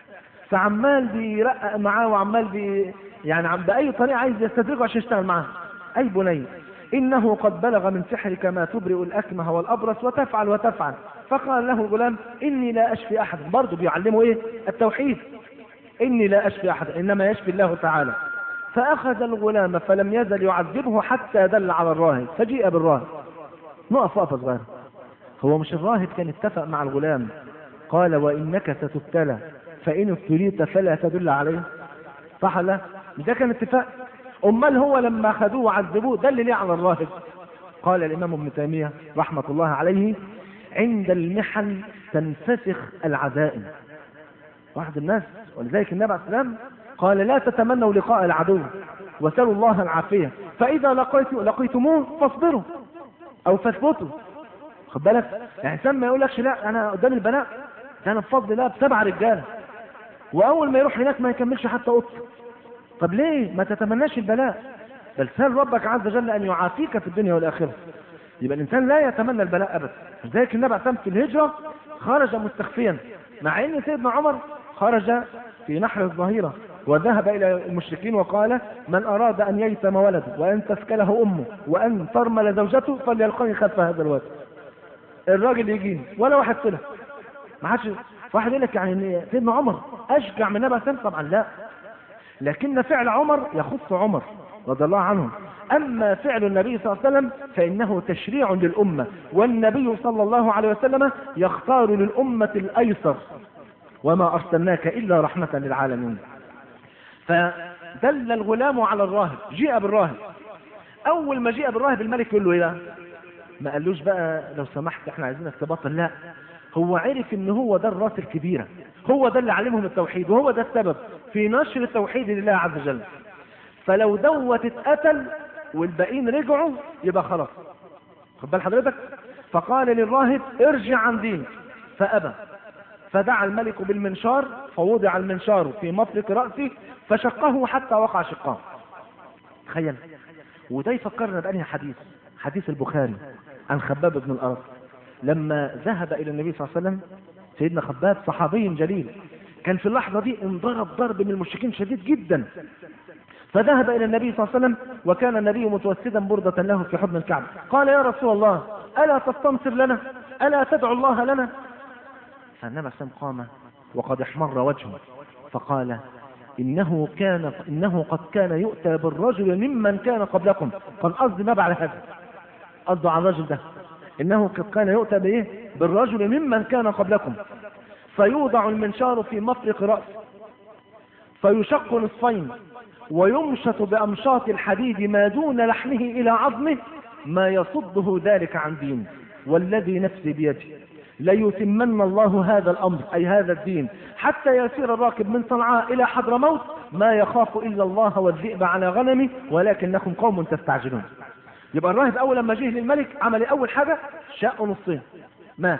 فعمال بيرقق معاه وعمال بي يعني عم بأي طريقة عايز يستدرجه عشان يشتغل معاه. أي بني إنه قد بلغ من سحرك ما تبرئ الأكمه والأبرص وتفعل وتفعل. فقال له الغلام: إني لا أشفي أحد. برضه بيعلمه إيه؟ التوحيد. إني لا أشفي أحد إنما يشفي الله تعالى. فأخذ الغلام فلم يزل يعذبه حتى دل على الراهب فجيء بالراهب. نقف وقفة صغيرة. هو مش الراهب كان اتفق مع الغلام قال: وإنك ستبتلى فإن ابتليت فلا تدل عليه؟ صح لا؟ ده كان اتفاق. أمال هو لما أخذوه وعذبوه دل ليه على الراهب؟ قال الإمام ابن تيمية رحمة الله عليه: عند المحن تنفسخ العزائم. واحد الناس، ولذلك النبي عليه السلام قال: لا تتمنوا لقاء العدو وسلوا الله العافية، فإذا لقيت لقيتموه فاصبروا أو فاثبتوا. خد بالك، يعني إنسان ما يقولكش لا أنا قدام البلاء ده أنا بفضل الله بسبع رجالة، وأول ما يروح هناك ما يكملش حتى قط. طب ليه ما تتمناش البلاء؟ بل سأل ربك عز وجل أن يعافيك في الدنيا والآخرة. يبقى الإنسان لا يتمنى البلاء أبدا. لذلك النبي عليه في الهجرة خرج مستخفيا، مع أن سيدنا عمر خرج في نحر الظهيرة وذهب إلى المشركين وقال: من أراد أن ييتم ولده وأن تسكله أمه وأن ترمل زوجته فليلقني خلف هذا الواد. الراجل يجيني ولا واحد طلع، ما حدش. واحد يقول لك يعني سيدنا عمر أشجع من النبي عليه؟ طبعا لا، لكن فعل عمر يخص عمر رضي الله عنه. أما فعل النبي صلى الله عليه وسلم فإنه تشريع للأمة، والنبي صلى الله عليه وسلم يختار للأمة الأيسر: وما أرسلناك إلا رحمة للعالمين. فدل الغلام على الراهب. جيء بالراهب. أول ما جيء بالراهب الملك يقول له: إيه؟ ما قالوش بقى لو سمحت احنا عايزينك تبطل، لا، هو عرف ان هو ده الراس الكبيرة، هو ده اللي علمهم التوحيد، وهو ده السبب في نشر التوحيد لله عز وجل. فلو دوت اتقتل والباقيين رجعوا يبقى خلاص. خد بال حضرتك. فقال للراهب: ارجع عن دينك، فأبى. فدعا الملك بالمنشار فوضع المنشار في مفرق رأسه فشقه حتى وقع شقاه. تخيل. وده يفكرنا بأنهي حديث؟ حديث البخاري عن خباب بن الأرط لما ذهب إلى النبي صلى الله عليه وسلم سيدنا خباب صحابي جليل، كان في اللحظة دي انضرب ضرب من المشركين شديد جدا، فذهب إلى النبي صلى الله عليه وسلم، وكان النبي متوسدا بردة له في حضن الكعبة. قال يا رسول الله ألا تستنصر لنا؟ ألا تدعو الله لنا؟ فالنبي صلى الله عليه وسلم قام وقد احمر وجهه فقال إنه كان إنه قد كان يؤتى بالرجل ممن كان قبلكم. كان قصد ما بعد هذا، قصده على الرجل ده، إنه قد كان يؤتى بإيه؟ بالرجل ممن كان قبلكم، فيوضع المنشار في مفرق رأسه فيشق نصفين ويمشط بأمشاط الحديد ما دون لحمه إلى عظمه ما يصده ذلك عن دينه، والذي نفسي بيده ليتمن الله هذا الأمر أي هذا الدين حتى يسير الراكب من صنعاء إلى حضرموت ما يخاف إلا الله والذئب على غنمه ولكنكم قوم تستعجلون. يبقى الراهب أول لما جه للملك عمل أول حاجة شق نصين مات،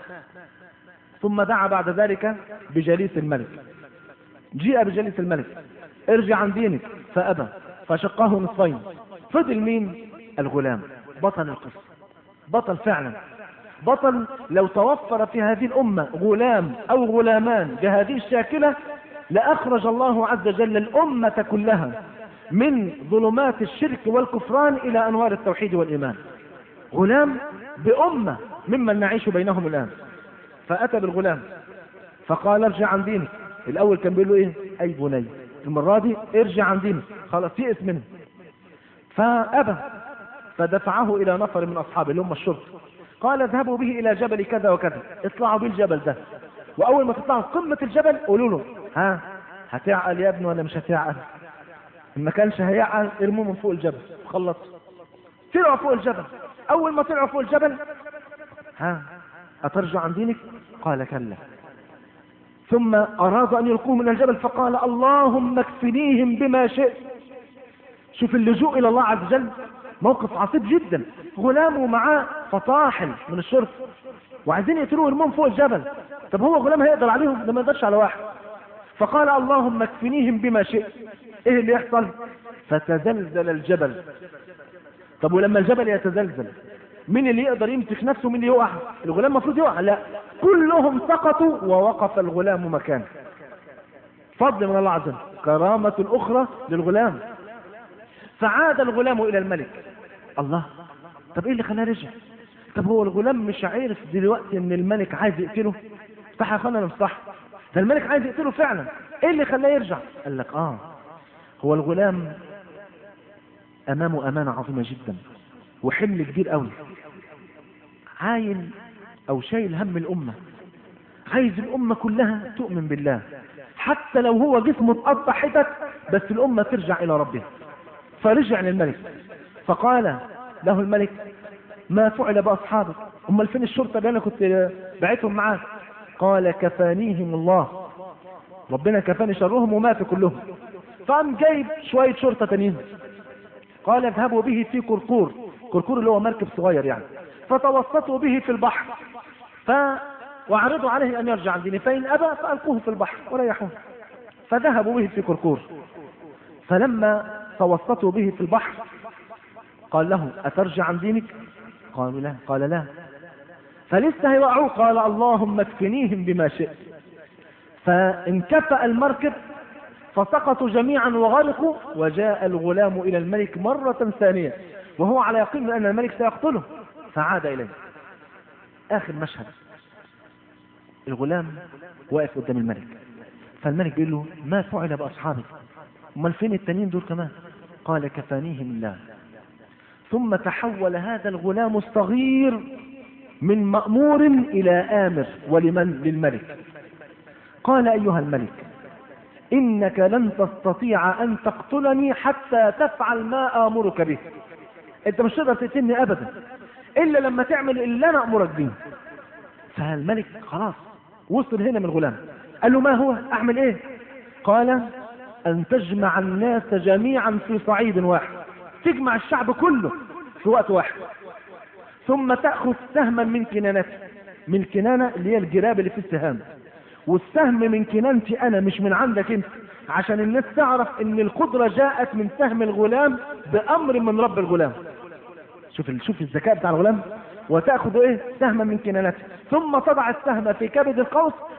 ثم دعا بعد ذلك بجليس الملك. جيء بجليس الملك ارجع عن دينك فأبى فشقاه نصفين. فضل مين؟ الغلام، بطل القصة، بطل فعلا، بطل. لو توفر في هذه الأمة غلام أو غلامان بهذه الشاكلة لأخرج الله عز وجل الأمة كلها من ظلمات الشرك والكفران إلى أنوار التوحيد والإيمان. غلام بأمة ممن نعيش بينهم الآن. فأتى بالغلام فقال ارجع عن دينك. الأول كان بيقول له إيه؟ أي بني. المرة دي ارجع عن دينك، خلاص يئس منه. فأبى فدفعه إلى نفر من أصحابه اللي هم الشرطة، قال اذهبوا به إلى جبل كذا وكذا، اطلعوا بالجبل ده، وأول ما تطلعوا قمة الجبل قولوا له ها هتعقل يا ابني ولا مش هتعقل؟ إن ما كانش هيعقل ارموه من فوق الجبل. خلص طلعوا فوق الجبل. أول ما طلعوا فوق الجبل ها أترجع عن دينك؟ قال كلا. ثم أراد أن يلقوه من الجبل فقال اللهم اكفنيهم بما شئت. شوف اللجوء إلى الله عز وجل، موقف عصيب جدا. غلامه معاه فطاحل من الشرطة وعايزين يقتلوه يرموهم فوق الجبل. طب هو غلام هيقدر عليهم؟ ده ما يقدرش على واحد. فقال اللهم اكفنيهم بما شئت. ايه اللي يحصل؟ فتزلزل الجبل. طب ولما الجبل يتزلزل مين اللي يقدر يمسك نفسه؟ مين اللي يقع؟ الغلام المفروض يقع؟ لا، كلهم سقطوا ووقف الغلام مكانه. فضل من الله عز وجل، كرامة أخرى للغلام. فعاد الغلام إلى الملك. الله، طب ايه اللي خلاه رجع؟ طب هو الغلام مش عارف دلوقتي ان الملك عايز يقتله؟ صح يا اخوانا ولا مش صح؟ ده الملك عايز يقتله فعلا. ايه اللي خلاه يرجع؟ قال لك اه هو الغلام امامه امانة عظيمة جدا وحمل كبير قوي، عايل او شايل هم الامة، عايز الامة كلها تؤمن بالله حتى لو هو جسمه اتقطع حتت، بس الامة ترجع الى ربها. فرجع للملك فقال له الملك ما فعل بأصحابك؟ امال فين الشرطة اللي انا كنت بعتهم معاك؟ قال كفانيهم الله، ربنا كفاني شرهم وماتوا كلهم. فقام جايب شوية شرطة تانيين، قال اذهبوا به في كركور، كركور اللي هو مركب صغير يعني، فتوسطوا به في البحر ف واعرضوا عليه ان يرجع عن دينه، فان ابى فالقوه في البحر وريحوه. فذهبوا به في كركور، فلما توسطوا به في البحر قال له اترجع عن دينك؟ قالوا لا. قال لا. فلسه هيوقعوه، قال اللهم اكفنيهم بما شئت. فانكفأ المركب فسقطوا جميعا وغرقوا، وجاء الغلام الى الملك مرة ثانية وهو على يقين من ان الملك سيقتله، فعاد اليه. اخر مشهد الغلام واقف قدام الملك، فالملك بيقول له ما فعل باصحابك؟ امال فين التانيين دول كمان؟ قال كفانيهم الله. ثم تحول هذا الغلام الصغير من مأمور الى آمر. ولمن؟ للملك. قال ايها الملك انك لن تستطيع ان تقتلني حتى تفعل ما امرك به. انت مش تقدر تقتلني ابدا الا لما تعمل اللي انا امرك به. فالملك خلاص وصل هنا من الغلام، قال له ما هو؟ اعمل ايه؟ قال ان تجمع الناس جميعا في صعيد واحد، تجمع الشعب كله في وقت واحد، ثم تأخذ سهما من كنانته. من الكنانة اللي هي الجراب اللي فيه السهام، والسهم من كنانتي انا مش من عندك انت، عشان الناس تعرف ان القدرة جاءت من سهم الغلام بامر من رب الغلام. شوف شوف الذكاء بتاع الغلام. وتأخذ ايه؟ سهما من كنانته، ثم تضع السهم في كبد القوس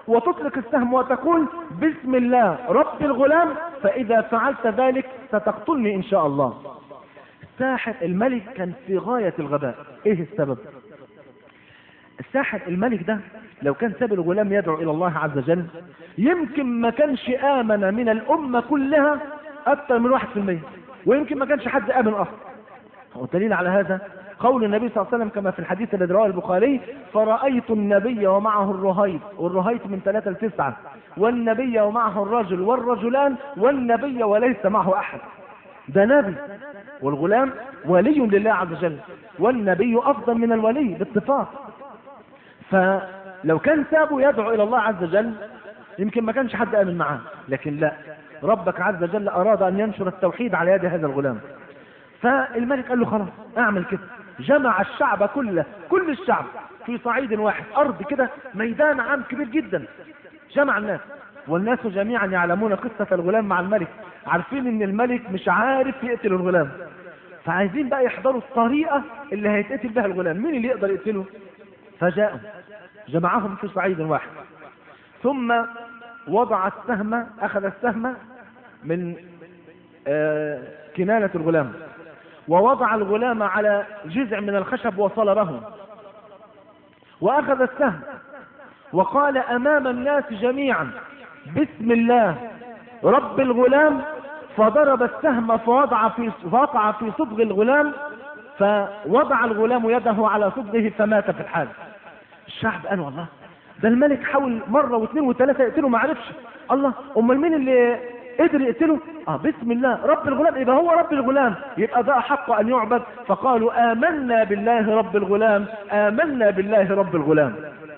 وتطلق السهم وتقول بسم الله رب الغلام، فإذا فعلت ذلك ستقتلني إن شاء الله. الساحر الملك كان في غاية الغباء. إيه السبب؟ الساحر الملك ده لو كان ساب الغلام يدعو إلى الله عز وجل يمكن ما كانش آمن من الأمة كلها أكثر من واحد في المية، ويمكن ما كانش حد آمن أصلا. والدليل على هذا قول النبي صلى الله عليه وسلم كما في الحديث الذي رواه البخاري: فرأيت النبي ومعه الرهيط، والرهيط من ثلاثة لتسعة، والنبي ومعه الرجل والرجلان، والنبي وليس معه أحد. ده نبي، والغلام ولي لله عز وجل، والنبي أفضل من الولي باتفاق. فلو كان سابه يدعو إلى الله عز وجل يمكن ما كانش حد آمن معاه، لكن لا، ربك عز وجل أراد أن ينشر التوحيد على يد هذا الغلام. فالملك قال له خلاص اعمل كده. جمع الشعب كله، كل الشعب في صعيد واحد، أرض كده، ميدان عام كبير جدا، جمع الناس، والناس جميعا يعلمون قصة الغلام مع الملك، عارفين ان الملك مش عارف يقتل الغلام، فعايزين بقى يحضروا الطريقة اللي هيتقتل بها الغلام، مين اللي يقدر يقتله؟ فجاءوا جمعهم في صعيد واحد، ثم وضع السهم، أخذ السهم من آه كنانة الغلام، ووضع الغلام على جذع من الخشب وصلبه، وأخذ السهم وقال أمام الناس جميعا بسم الله رب الغلام، فضرب السهم فوضع في وقع في صدغ الغلام، فوضع الغلام يده على صدغه فمات في الحال. الشعب قال والله ده الملك حاول مرة واثنين وثلاثة يقتله ما عرفش، الله امال مين اللي قدر يقتله؟ اه بسم الله رب الغلام، يبقى هو رب الغلام، يبقى ده حق ان يعبد. فقالوا آمنا بالله رب الغلام، آمنا بالله رب الغلام.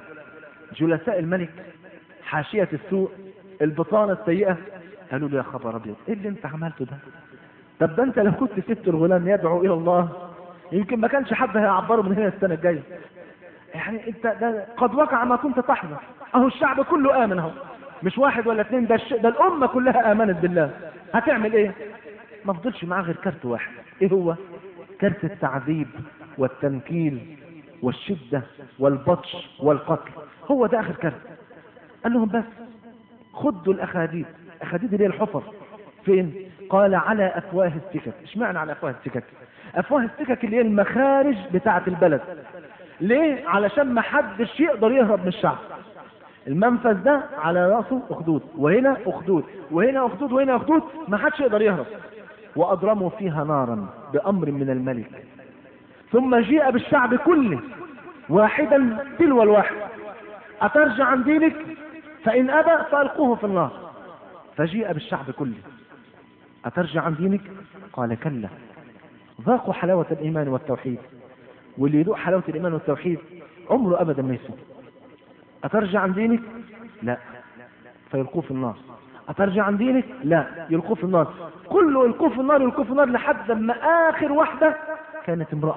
جلساء الملك، حاشية السوء، البطانة السيئة، قالوا له يا خبر ابيض ايه اللي انت عملته ده؟ طب ده انت لو كنت سبت الغلام يدعو الى الله يمكن ما كانش حد هيعبره من هنا السنة الجاية. يعني انت ده قد وقع ما كنت تحذر، اهو الشعب كله امن اهو، مش واحد ولا اثنين، ده, ده الامة كلها امنت بالله، هتعمل ايه؟ ما فضلش معاه غير كارت واحد، ايه هو؟ كارت التعذيب والتنكيل والشدة والبطش والقتل، هو ده اخر كارت. قال لهم بس خدوا الاخاديد، الاخاديد اللي هي الحفر، فين؟ قال على افواه السكك. اشمعنى على افواه السكك؟ افواه السكك اللي هي المخارج بتاعة البلد. ليه؟ علشان ما حدش يقدر يهرب من الشعب. المنفذ ده على راسه اخدود، وهنا اخدود، وهنا اخدود، وهنا اخدود، ما حدش يقدر يهرب. واضرموا فيها نارا بامر من الملك، ثم جيء بالشعب كله واحدا تلو الواحد: اترجع عن دينك؟ فان ابى فالقوه في النار. فجيء بالشعب كله: اترجع عن دينك؟ قال كلا. ذاقوا حلاوة الايمان والتوحيد، واللي يذوق حلاوة الايمان والتوحيد عمره ابدا ما يسوء. اترجع عن دينك؟ لا، فيلقوه في النار. اترجع عن دينك؟ لا، يلقوه في النار. كله يلقوه في النار، يلقوه في النار، لحد ما اخر واحدة كانت امرأة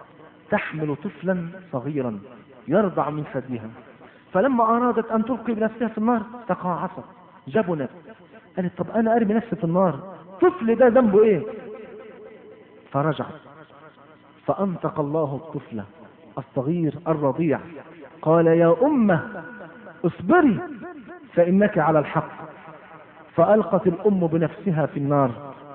تحمل طفلا صغيرا يرضع من ثديها، فلما ارادت ان تلقي بنفسها في النار تقاعست جبنت، قالت طب انا ارمي نفسي في النار، طفل ده ذنبه ايه؟ فرجعت فانطق الله الطفل الصغير الرضيع، قال يا امه اصبري فانك على الحق. فالقت الام بنفسها في النار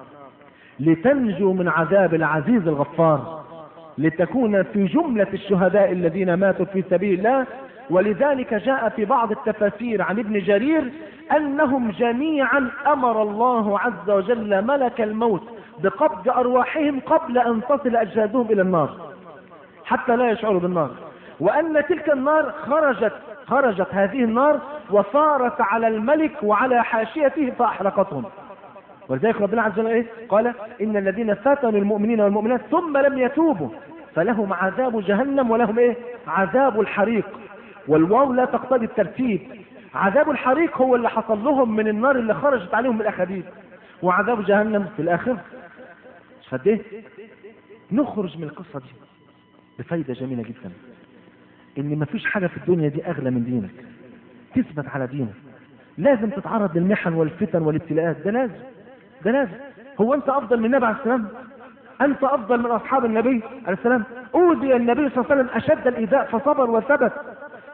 لتنجو من عذاب العزيز الغفار، لتكون في جملة الشهداء الذين ماتوا في سبيل الله. ولذلك جاء في بعض التفاسير عن ابن جرير انهم جميعا امر الله عز وجل ملك الموت بقبض ارواحهم قبل ان تصل اجسادهم الى النار حتى لا يشعروا بالنار، وان تلك النار خرجت خرجت هذه النار وصارت على الملك وعلى حاشيته فاحرقتهم. ولذلك ربنا عز وجل ايه؟ قال ان الذين فتنوا المؤمنين والمؤمنات ثم لم يتوبوا فلهم عذاب جهنم ولهم ايه؟ عذاب الحريق. والواو لا تقتضي الترتيب، عذاب الحريق هو اللي حصل لهم من النار اللي خرجت عليهم من الاخاديد، وعذاب جهنم في الاخر. فده نخرج من القصة دي بفايدة جميلة جدا، ان مفيش حاجة في الدنيا دي اغلى من دينك. تثبت على دينك، لازم تتعرض للمحن والفتن والابتلاءات، ده لازم ده لازم. هو انت افضل من النبي عليه السلام؟ انت افضل من اصحاب النبي عليه السلام؟ اوذي النبي صلى الله عليه وسلم اشد الايذاء فصبر وثبت،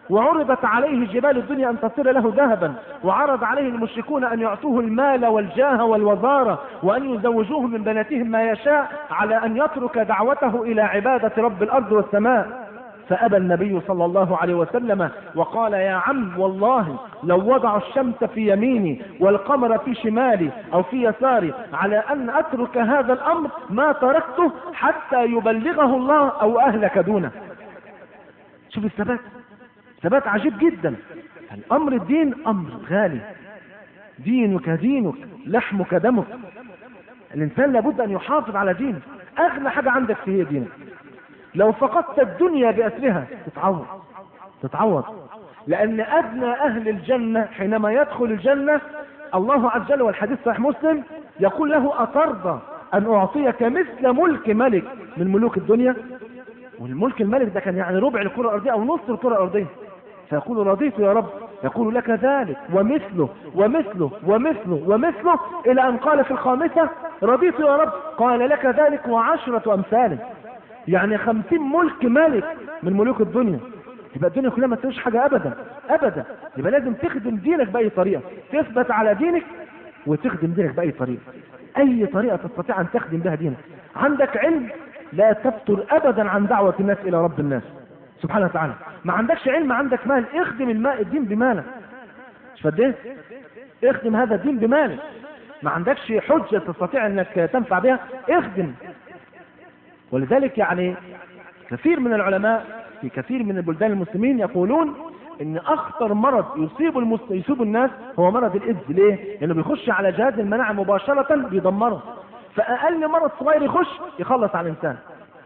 وعرضت عليه جبال الدنيا أن تصير له ذهبا، وعرض عليه المشركون أن يعطوه المال والجاه والوزارة وأن يزوجوه من بناتهم ما يشاء على أن يترك دعوته إلى عبادة رب الأرض والسماء. فأبى النبي صلى الله عليه وسلم وقال يا عم والله لو وضع الشمس في يميني والقمر في شمالي أو في يساري على أن أترك هذا الأمر ما تركته حتى يبلغه الله أو أهلك دونه. شوف الثبات، ثبات عجيب جدا. الأمر الدين أمر غالي، دينك دينك لحمك دمك. الإنسان لابد أن يحافظ على دينه، أغلى حاجة عندك في هي دينك. لو فقدت الدنيا بأسرها تتعوض تتعوض لأن أدنى أهل الجنة حينما يدخل الجنة الله عز وجل، والحديث صحيح مسلم، يقول له أترضى أن أعطيك مثل ملك ملك من ملوك الدنيا؟ والملك الملك ده كان يعني ربع الكرة الأرضية أو نصف الكرة الأرضية. فيقول رضيت يا رب، يقول لك ذلك ومثله ومثله ومثله ومثله إلى أن قال في الخامسة رضيت يا رب، قال لك ذلك وعشرة أمثاله، يعني خمسين ملك ملك من ملوك الدنيا. يبقى الدنيا كلها ما تسويش حاجة أبدا أبدا. يبقى لازم تخدم دينك بأي طريقة، تثبت على دينك وتخدم دينك بأي طريقة، أي طريقة تستطيع أن تخدم بها دينك. عندك علم لا تفتر أبدا عن دعوة الناس إلى رب الناس سبحانه وتعالى. ما عندكش علم، عندك مال، اخدم الماء الدين بمالك. مش فديه؟ اخدم هذا الدين بمالك. ما عندكش حجة تستطيع أنك تنفع بها، اخدم. ولذلك يعني كثير من العلماء في كثير من البلدان المسلمين يقولون ان اخطر مرض يصيب المس... يصيب الناس هو مرض الايدز. ليه؟ لانه بيخش على جهاز المناعه مباشره بيدمره. فاقل مرض صغير يخش يخلص على الانسان.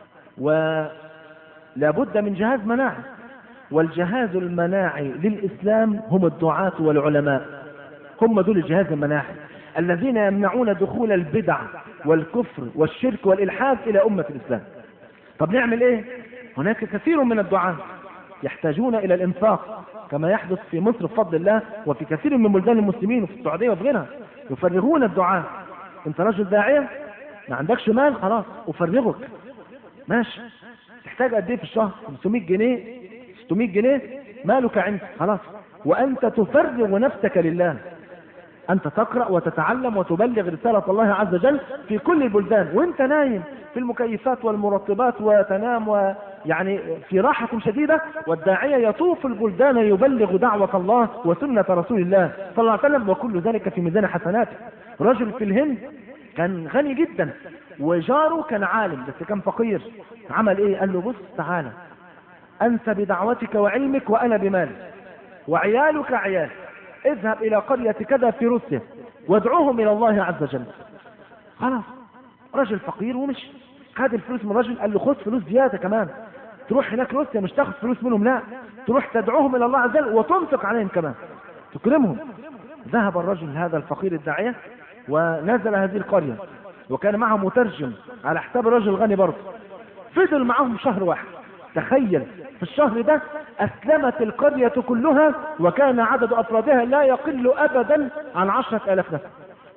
ولا بد من جهاز مناعي، والجهاز المناعي للاسلام هم الدعاة والعلماء، هم دول الجهاز المناعي الذين يمنعون دخول البدع والكفر والشرك والإلحاد إلى أمة الإسلام. طب نعمل إيه؟ هناك كثير من الدعاة يحتاجون إلى الإنفاق كما يحدث في مصر بفضل الله، وفي كثير من بلدان المسلمين وفي السعودية وفي غيرها. يفرغون الدعاة. أنت رجل داعية ما عندكش مال، خلاص أفرغك، ماشي. تحتاج قد إيه في الشهر؟ خمسمائة جنيه ستمائة جنيه، مالك عندك، خلاص. وأنت تفرغ نفسك لله، أنت تقرأ وتتعلم وتبلغ رسالة الله عز وجل في كل البلدان وانت نايم في المكيفات والمرطبات وتنام ويعني في راحة شديدة، والداعية يطوف البلدان يبلغ دعوة الله وسنة رسول الله صلى الله عليه وسلم، وكل ذلك في ميزان حسناته. رجل في الهند كان غني جدا وجاره كان عالم بس كان فقير. عمل ايه؟ قال له بص تعالى، أنت بدعوتك وعلمك وأنا بمالي وعيالك عيال، اذهب الى قرية كذا في روسيا وادعوهم الى الله عز وجل. خلاص، رجل فقير ومشي، خد الفلوس من الرجل، قال له خد فلوس زيادة كمان، تروح هناك روسيا مش تاخد فلوس منهم، لا، تروح تدعوهم الى الله عز وجل وتنفق عليهم كمان، تكرمهم. ذهب الرجل هذا الفقير الداعية ونزل هذه القرية، وكان معه مترجم على حساب الرجل الغني برضه. فضل معهم شهر واحد. تخيل في الشهر ده أسلمت القرية كلها، وكان عدد أفرادها لا يقل أبدا عن عشرة آلاف نفس،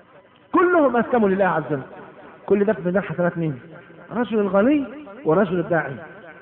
كلهم أسلموا لله عز وجل. كل ده في ميزان حسنات مين؟ رجل الغني ورجل الداعي،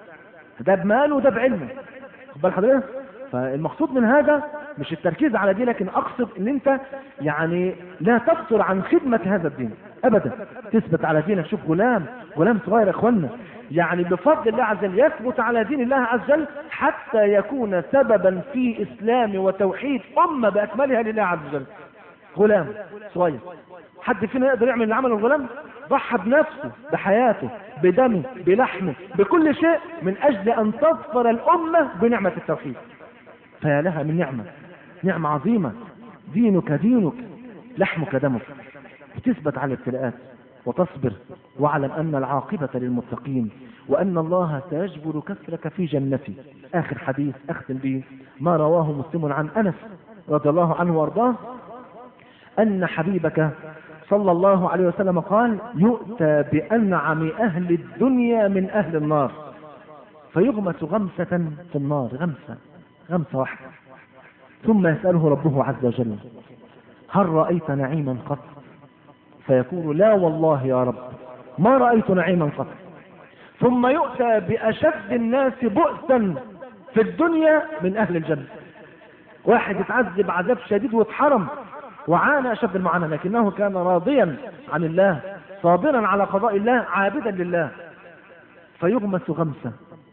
ده بماله وده بعلمه. خد بال حضرتك؟ فالمقصود من هذا مش التركيز على دي، لكن أقصد ان انت يعني لا تقصر عن خدمة هذا الدين ابدا، تثبت على دينك. شوف غلام غلام صغير يا اخوانا، يعني بفضل الله عز وجل يثبت على دين الله عز وجل حتى يكون سببا في اسلام وتوحيد امه باكملها لله عز وجل. غلام صغير، حد فينا يقدر يعمل اللي عمله الغلام؟ ضحى بنفسه، بحياته، بدمه، بلحمه، بكل شيء من اجل ان تظفر الامه بنعمه التوحيد. فيا لها من نعمه، نعمه عظيمه. دينك دينك لحمك دمك. وتثبت على الابتلاءات وتصبر، واعلم أن العاقبة للمتقين، وأن الله سيجبر كسرك في جنته. آخر حديث أختم به ما رواه مسلم عن أنس رضي الله عنه وارضاه أن حبيبك صلى الله عليه وسلم قال: يؤتى بأنعم أهل الدنيا من أهل النار فيغمس غمسة في النار، غمسة غمسة واحدة، ثم يسأله ربه عز وجل: هل رأيت نعيما قط؟ فيقول: لا والله يا رب ما رأيت نعيما قط. ثم يؤتى بأشد الناس بؤسا في الدنيا من أهل الجنة. واحد اتعذب عذاب شديد واتحرم وعانى أشد المعاناة، لكنه كان راضيا عن الله، صابرا على قضاء الله، عابدا لله، فيغمس غمسة.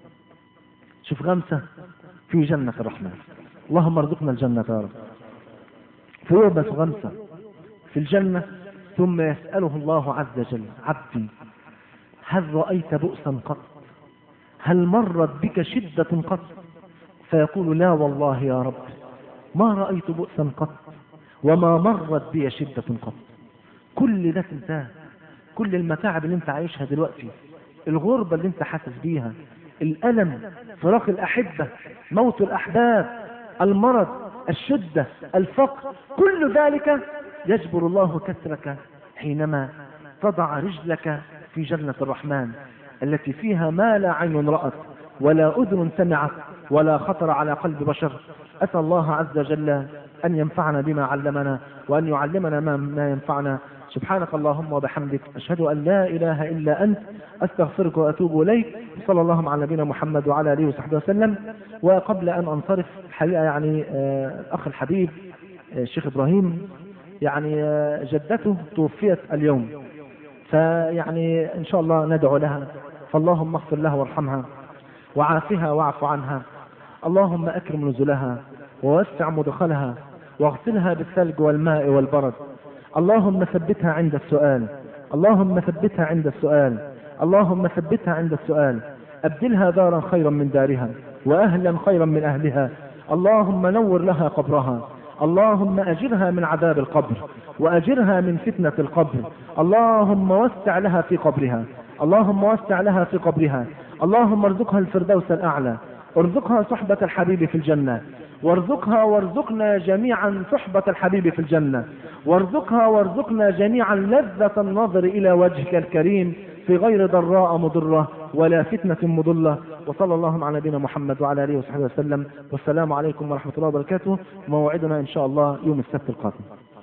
شوف غمسة في جنة الرحمن، اللهم ارزقنا الجنة يا رب. فيغمس غمسة في الجنة، ثم يسأله الله عز وجل: عبدي هل رأيت بؤسا قط؟ هل مرت بك شدة قط؟ فيقول: لا والله يا رب، ما رأيت بؤسا قط وما مرت بي شدة قط. كل ده تنتهى، كل المتاعب اللي انت عايشها دلوقتي، الغربة اللي انت حاسس بيها، الألم، فراق الأحبة، موت الأحباب، المرض، الشدة، الفقر، كل ذلك يجبر الله كسرك حينما تضع رجلك في جنة الرحمن التي فيها ما لا عين رأت ولا أذن سمعت ولا خطر على قلب بشر. أسأل الله عز وجل أن ينفعنا بما علمنا وأن يعلمنا ما, ما ينفعنا. سبحانك اللهم وبحمدك، أشهد أن لا إله إلا أنت، أستغفرك وأتوب إليك. صلى الله على نبينا محمد وعلى آله وصحبه وسلم. وقبل أن أنصرف الحقيقة يعني آه الأخ الحبيب آه الشيخ إبراهيم يعني آه جدته توفيت اليوم، فيعني إن شاء الله ندعو لها، فاللهم اغفر لها وارحمها وعافها واعف عنها، اللهم أكرم نزلها ووسع مدخلها واغسلها بالثلج والماء والبرد، اللهم ثبتها عند السؤال، اللهم ثبتها عند السؤال، اللهم ثبتها عند السؤال، أبدلها دارا خيرا من دارها وأهلا خيرا من أهلها، اللهم نور لها قبرها، اللهم أجرها من عذاب القبر وأجرها من فتنة القبر، اللهم وسع لها في قبرها، اللهم وسع لها في قبرها، اللهم ارزقها الفردوس الأعلى، ارزقها صحبة الحبيب في الجنة، وارزقها وارزقنا جميعا صحبة الحبيب في الجنة، وارزقها وارزقنا جميعا لذة النظر إلى وجهك الكريم في غير ضراء مضرة ولا فتنة مضلة. وصلى الله على نبينا محمد وعلى آله وصحبه وسلم، والسلام عليكم ورحمة الله وبركاته. موعدنا إن شاء الله يوم السبت القادم.